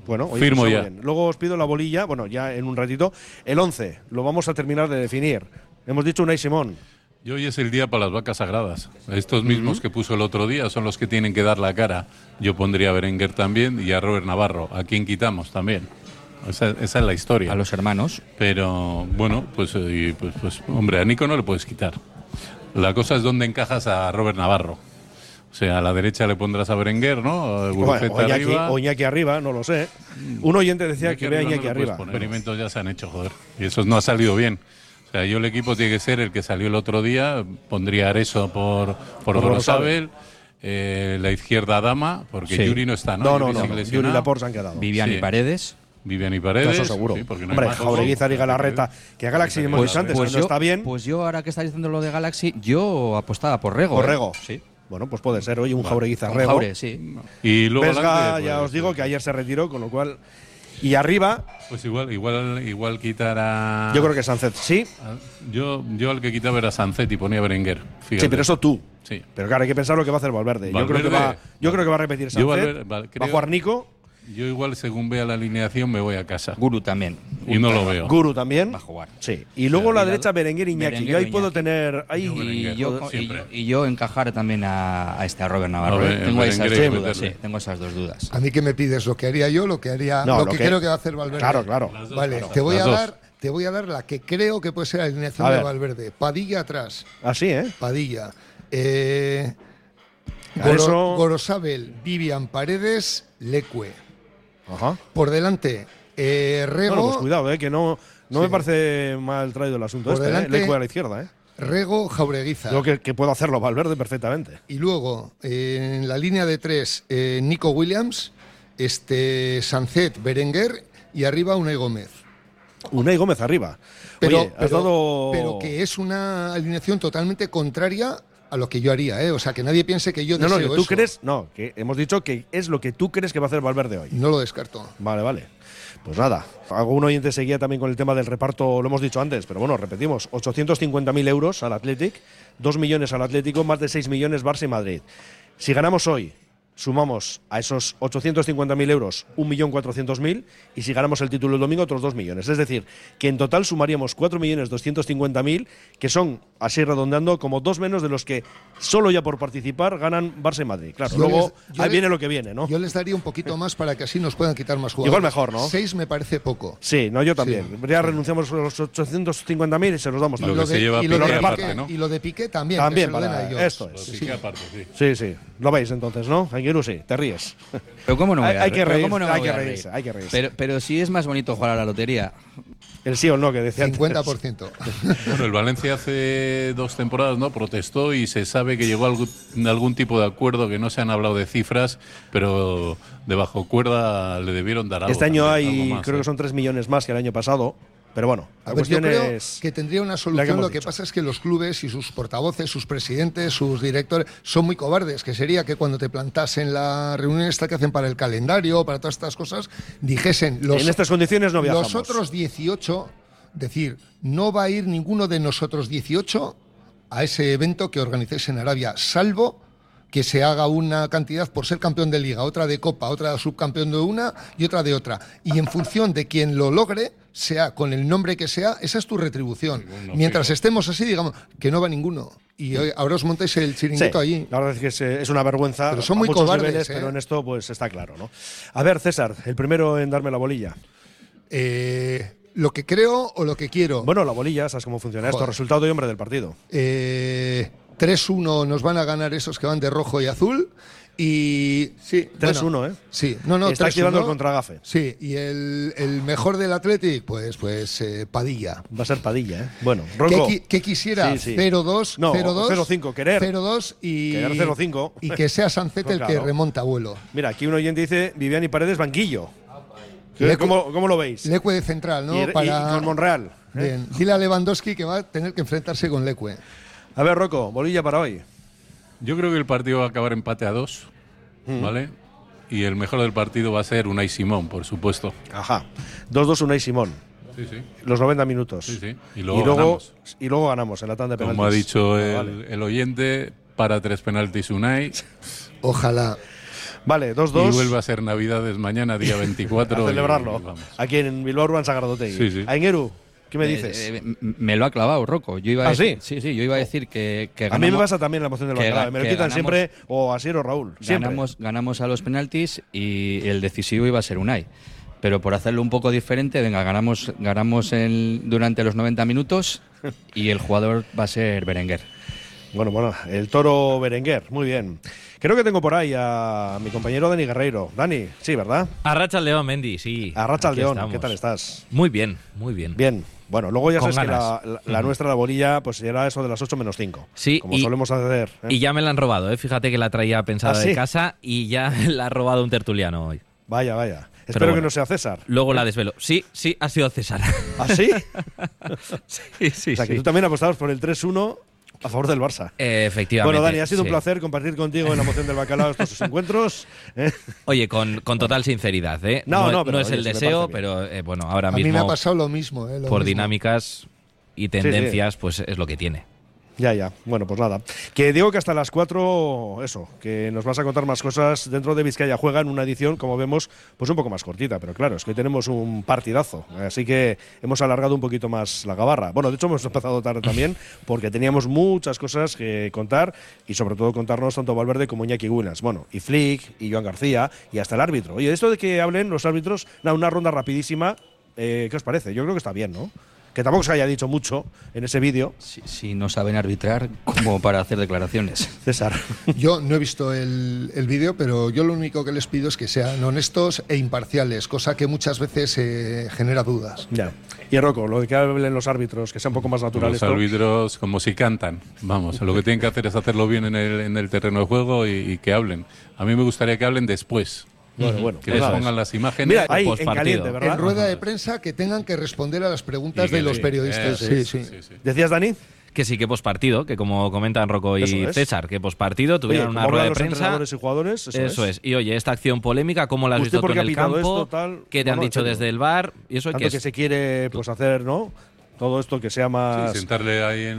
Bueno, oye, firmo pues ya. bien. Luego os pido la bolilla, bueno, ya en un ratito. El 11, lo vamos a terminar de definir. Hemos dicho Unai Simón. Y hoy es el día para las vacas sagradas. Estos mismos que puso el otro día son los que tienen que dar la cara. Yo pondría a Berenguer también y a Robert Navarro. ¿A quién quitamos también? Esa es la historia. A los hermanos. Pero bueno, pues hombre, a Nico no le puedes quitar. La cosa es dónde encajas a Robert Navarro. O sea, a la derecha le pondrás a Berenguer, ¿no? O Iñaki arriba, no lo sé. Un oyente decía que vea a Iñaki arriba. Los experimentos ya se han hecho, joder. Y eso no ha salido bien. O sea, yo el equipo tiene que ser el que salió el otro día. Pondría a Areso por Gorosabel. La izquierda Dama, porque Yuri no está, ¿no? No. Yuri y Laporte se han quedado. Vivian y Paredes. Eso seguro. Sí, porque no hombre, hay más Jaureguizar y Galarreta, que a Galaxy hemos dicho antes, que no está bien. Pues yo, ahora que estás diciendo lo de Galaxy, yo apostaba por Rego. Por Rego. Sí. Bueno, pues puede ser, oye, un Jaureguizar Rego. Jaure, sí. Y luego Vesga, ya os digo que ayer se retiró, con lo cual. Y arriba. Pues igual quitar a. Yo creo que Sancet, sí. Yo al que quitaba era Sancet y ponía Berenguer. Fíjate. Sí, pero eso tú. Sí. Pero claro, hay que pensar lo que va a hacer Valverde. Yo creo que va a repetir Sancet. Va a jugar Nico. Yo igual, según vea la alineación, me voy a casa. Guru también. Y no lo veo. Guru también. Va a jugar. Sí. Y luego la derecha, Berenguer, Iñaki. Yo ahí puedo tener. Y yo encajar también a Robert Navarro. Tengo esas dos dudas. ¿A mí qué me pides? ¿Lo que haría yo? ¿Lo que haría? No, lo que creo que va a hacer Valverde. Claro. Vale, te voy a dar la que creo que puede ser la alineación de Valverde. Padilla atrás. Así, ¿eh? Padilla. Gorosabel, Vivian Paredes, Leque. Ajá. Por delante, Rego. Bueno, pues cuidado, que no me parece mal traído el asunto por delante, Leque a la izquierda, Rego, Jaureguizar. Creo que puedo hacerlo Valverde perfectamente. Y luego, en la línea de 3, Nico Williams, Sancet, Berenguer y arriba Unai Gómez. Unai Gómez arriba. Pero que es una alineación totalmente contraria a lo que yo haría, O sea, que nadie piense que yo deseo tú eso. crees, que hemos dicho que es lo que tú crees que va a hacer Valverde hoy. No lo descarto. Vale. Pues nada, algún oyente seguía también con el tema del reparto, lo hemos dicho antes, pero bueno, repetimos, 850.000 euros al Athletic, 2 millones al Atlético, más de 6 millones Barça y Madrid. Si ganamos hoy, sumamos a esos 850.000 euros 1.400.000 y si ganamos el título el domingo otros 2 millones. Es decir, que en total sumaríamos 4.250.000, que son, así redondeando, como 2 menos de los que solo ya por participar ganan Barça y Madrid. Claro, luego ahí viene lo que viene, ¿no? Yo les daría un poquito más para que así nos puedan quitar más jugadores. Igual mejor, ¿no? 6 me parece poco. Sí, yo también. Sí. Ya renunciamos a los 850.000 y se los damos también. Y lo de Piqué también. También para ellos. Esto es. Sí. Aparte, sí. Lo veis entonces, ¿no? Sí, te ríes. Pero cómo no me hay que reírse. Pero sí es más bonito jugar a la lotería. El sí o no que decía 50%. Bueno, el Valencia hace 2 temporadas protestó y se sabe que llegó a algún tipo de acuerdo, que no se han hablado de cifras, pero de bajo cuerda le debieron dar algo. Este año creo que son 3 millones más que el año pasado. Pero bueno, la cuestión yo creo es que tendría una solución. Lo que pasa es que los clubes y sus portavoces, sus presidentes, sus directores son muy cobardes, que sería que cuando te plantasen la reunión esta que hacen para el calendario, para todas estas cosas, dijesen en estas condiciones no viajamos. Los otros 18, decir, no va a ir ninguno de nosotros 18 a ese evento que organicéis en Arabia, salvo que se haga una cantidad por ser campeón de Liga, otra de Copa, otra subcampeón de una y otra de otra. Y en función de quien lo logre, sea con el nombre que sea, esa es tu retribución. Mientras estemos así, digamos, que no va ninguno. Y hoy, ahora os montáis el chiringuito allí. La verdad es que es una vergüenza. Pero son muy cobardes, niveles, pero en esto pues está claro, ¿no? A ver, César, el primero en darme la bolilla. ¿Lo que creo o lo que quiero? Bueno, la bolilla, ¿sabes cómo funciona esto? Resultado y hombre del partido. 3-1 nos van a ganar esos que van de rojo y azul. Y sí, 3-1, Sí, está activando el contragafe. Sí, y el mejor del Athletic, pues Padilla. Va a ser Padilla, Bueno, Ronco. ¿Qué quisiera? 0-2, no, 0-2, 0-5, querer 0-2 y querer 0-5 y que sea Sancet el que remonta vuelo. Mira, aquí un oyente dice Vivian y Paredes banquillo. ¿Cómo lo veis? Leque de central, ¿no? Y con Monreal. Bien. Dile a Lewandowski que va a tener que enfrentarse con Leque. A ver, Rocco, bolilla para hoy. Yo creo que el partido va a acabar empate a 2, ¿vale? Y el mejor del partido va a ser Unai Simón, por supuesto. Ajá. 2-2 Unai Simón. Sí. Los 90 minutos. Sí. Y luego ganamos en la tanda de penaltis. Como ha dicho el oyente, para 3 penaltis Unai. Ojalá. Vale, 2-2. Y vuelve a ser Navidades mañana, día 24. A celebrarlo. Aquí en Bilbao Urban Sagardotegui. Sí, sí. Aingeru, ¿qué me dices? Me lo ha clavado, Rocco. Yo iba a decir, ¿sí? Sí, yo iba a decir que a mí me pasa también la emoción del bacalao. Me lo quitan siempre o Asier o Raúl. Siempre. Ganamos a los penaltis y el decisivo iba a ser Unai. Pero por hacerlo un poco diferente, venga, ganamos durante los 90 minutos y el jugador va a ser Berenguer. Bueno, el toro Berenguer, muy bien. Creo que tengo por ahí a mi compañero Dani Guerreiro. Dani, sí, ¿verdad? Arratsaldeon, Mendy, sí. Arratsaldeon, ¿qué tal estás? Muy bien, muy bien. Bien. Bueno, luego ya Con sabes ganas. que la nuestra, la bolilla, pues será eso de las 8 menos 5. Sí, como solemos hacer. Y ya me la han robado, ¿eh? Fíjate que la traía pensada de casa y ya la ha robado un tertuliano hoy. Vaya. Espero que no sea César. Luego la desvelo. Sí, ha sido César. ¿Ah, sí? Sí. O sea, que tú también apostabas por el 3-1 a favor del Barça. Efectivamente. Bueno, Dani, ha sido un placer compartir contigo en la emoción del bacalao estos encuentros. Oye, con total sinceridad, ¿eh? No, no es el deseo, pero bueno, ahora mismo. A mí me ha pasado lo mismo. Lo dinámicas y tendencias, pues es lo que tiene. Ya. Bueno, pues nada. Que digo que hasta las 4, que nos vas a contar más cosas dentro de Vizcaya Juega en una edición, como vemos, pues un poco más cortita. Pero claro, es que hoy tenemos un partidazo. Así que hemos alargado un poquito más la gabarra. Bueno, de hecho hemos empezado tarde también porque teníamos muchas cosas que contar y sobre todo contarnos tanto Valverde como Iñaki Williams. Bueno, y Flick, y Joan García, y hasta el árbitro. Oye, esto de que hablen los árbitros, una ronda rapidísima, ¿qué os parece? Yo creo que está bien, ¿no? Que tampoco se haya dicho mucho en ese vídeo. Si no saben arbitrar, como para hacer declaraciones. César. Yo no he visto el vídeo, pero yo lo único que les pido es que sean honestos e imparciales, cosa que muchas veces genera dudas. Ya. Y Rocco, lo de que hablen los árbitros, que sea un poco más natural. Los árbitros como si cantan. Vamos, lo que tienen que hacer es hacerlo bien en el terreno de juego y que hablen. A mí me gustaría que hablen después. Bueno, que les pongan las imágenes. Mira, ahí, en caliente, ¿verdad? En rueda de prensa que tengan que responder a las preguntas de los periodistas. Sí. ¿Decías, Dani? Que sí, que pospartido, que como comentan Rocco y César, que pospartido tuvieron una rueda de prensa. Y jugadores, eso es. Y oye, esta acción polémica, ¿cómo la has visto tú en el campo? ¿Qué te han dicho desde el VAR? Y eso que se quiere hacer, ¿no? Todo esto que sea más... Sí, sentarle ahí en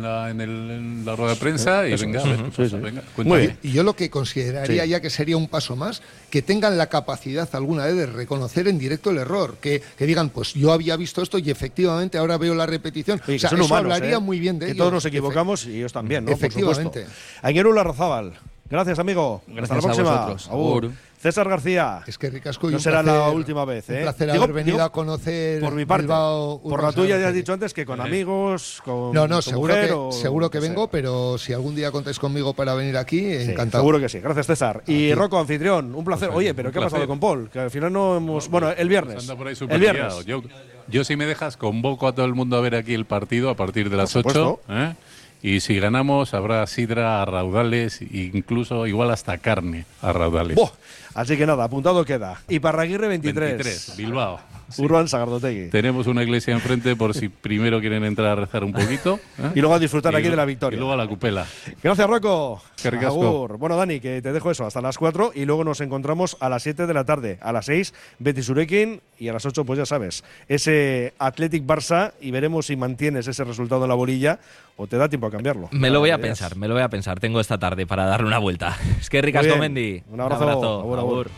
la rueda de prensa y venga, a ver qué pasa, venga, muy bien. Y yo lo que consideraría ya que sería un paso más, que tengan la capacidad alguna vez de reconocer en directo el error, que digan, pues yo había visto esto y efectivamente ahora veo la repetición. Sí, o sea, son eso humanos, hablaría muy bien de ellos. Que todos nos equivocamos y ellos también, ¿no? Efectivamente. Aingeru Larrazábal. Gracias, amigo. Gracias. Hasta la próxima. A vosotros. Agur. César García. Es que ricasco y no será la última vez, ¿eh? Un placer haber venido a conocer por mi parte. Bilbao, por la tuya ya has dicho antes que con amigos, con No, tu mujer, seguro que vengo, pero si algún día contáis conmigo para venir aquí, encantado. Seguro que sí. Gracias, César. Y Rocco, anfitrión, un placer. Oye, pero ¿qué ha pasado con Paul? Que al final no hemos... Bueno, el viernes. El viernes. Yo si me dejas, convoco a todo el mundo a ver aquí el partido a partir de las 8. Y si ganamos, habrá sidra a raudales, incluso igual hasta carne a raudales. Así que nada, apuntado queda. Y Parraguirre 23. Bilbao. Sí. Urban Sagardotegui. Tenemos una iglesia enfrente por si primero quieren entrar a rezar un poquito. Y luego a disfrutar aquí de la victoria. Y luego a la cupela. Gracias, Rocco. Qué ricasco. Bueno, Dani, que te dejo eso hasta las 4 y luego nos encontramos a las 7 de la tarde. A las 6, Betis Urekin y a las 8, pues ya sabes, ese Athletic Barça y veremos si mantienes ese resultado en la bolilla o te da tiempo a cambiarlo. Me lo voy a pensar. Tengo esta tarde para darle una vuelta. Es que ricasco, Mendy. Un abrazo. Agur.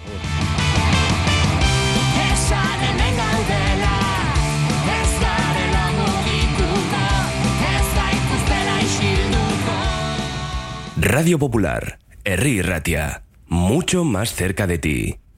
Radio Popular, Herri Ratia, mucho más cerca de ti.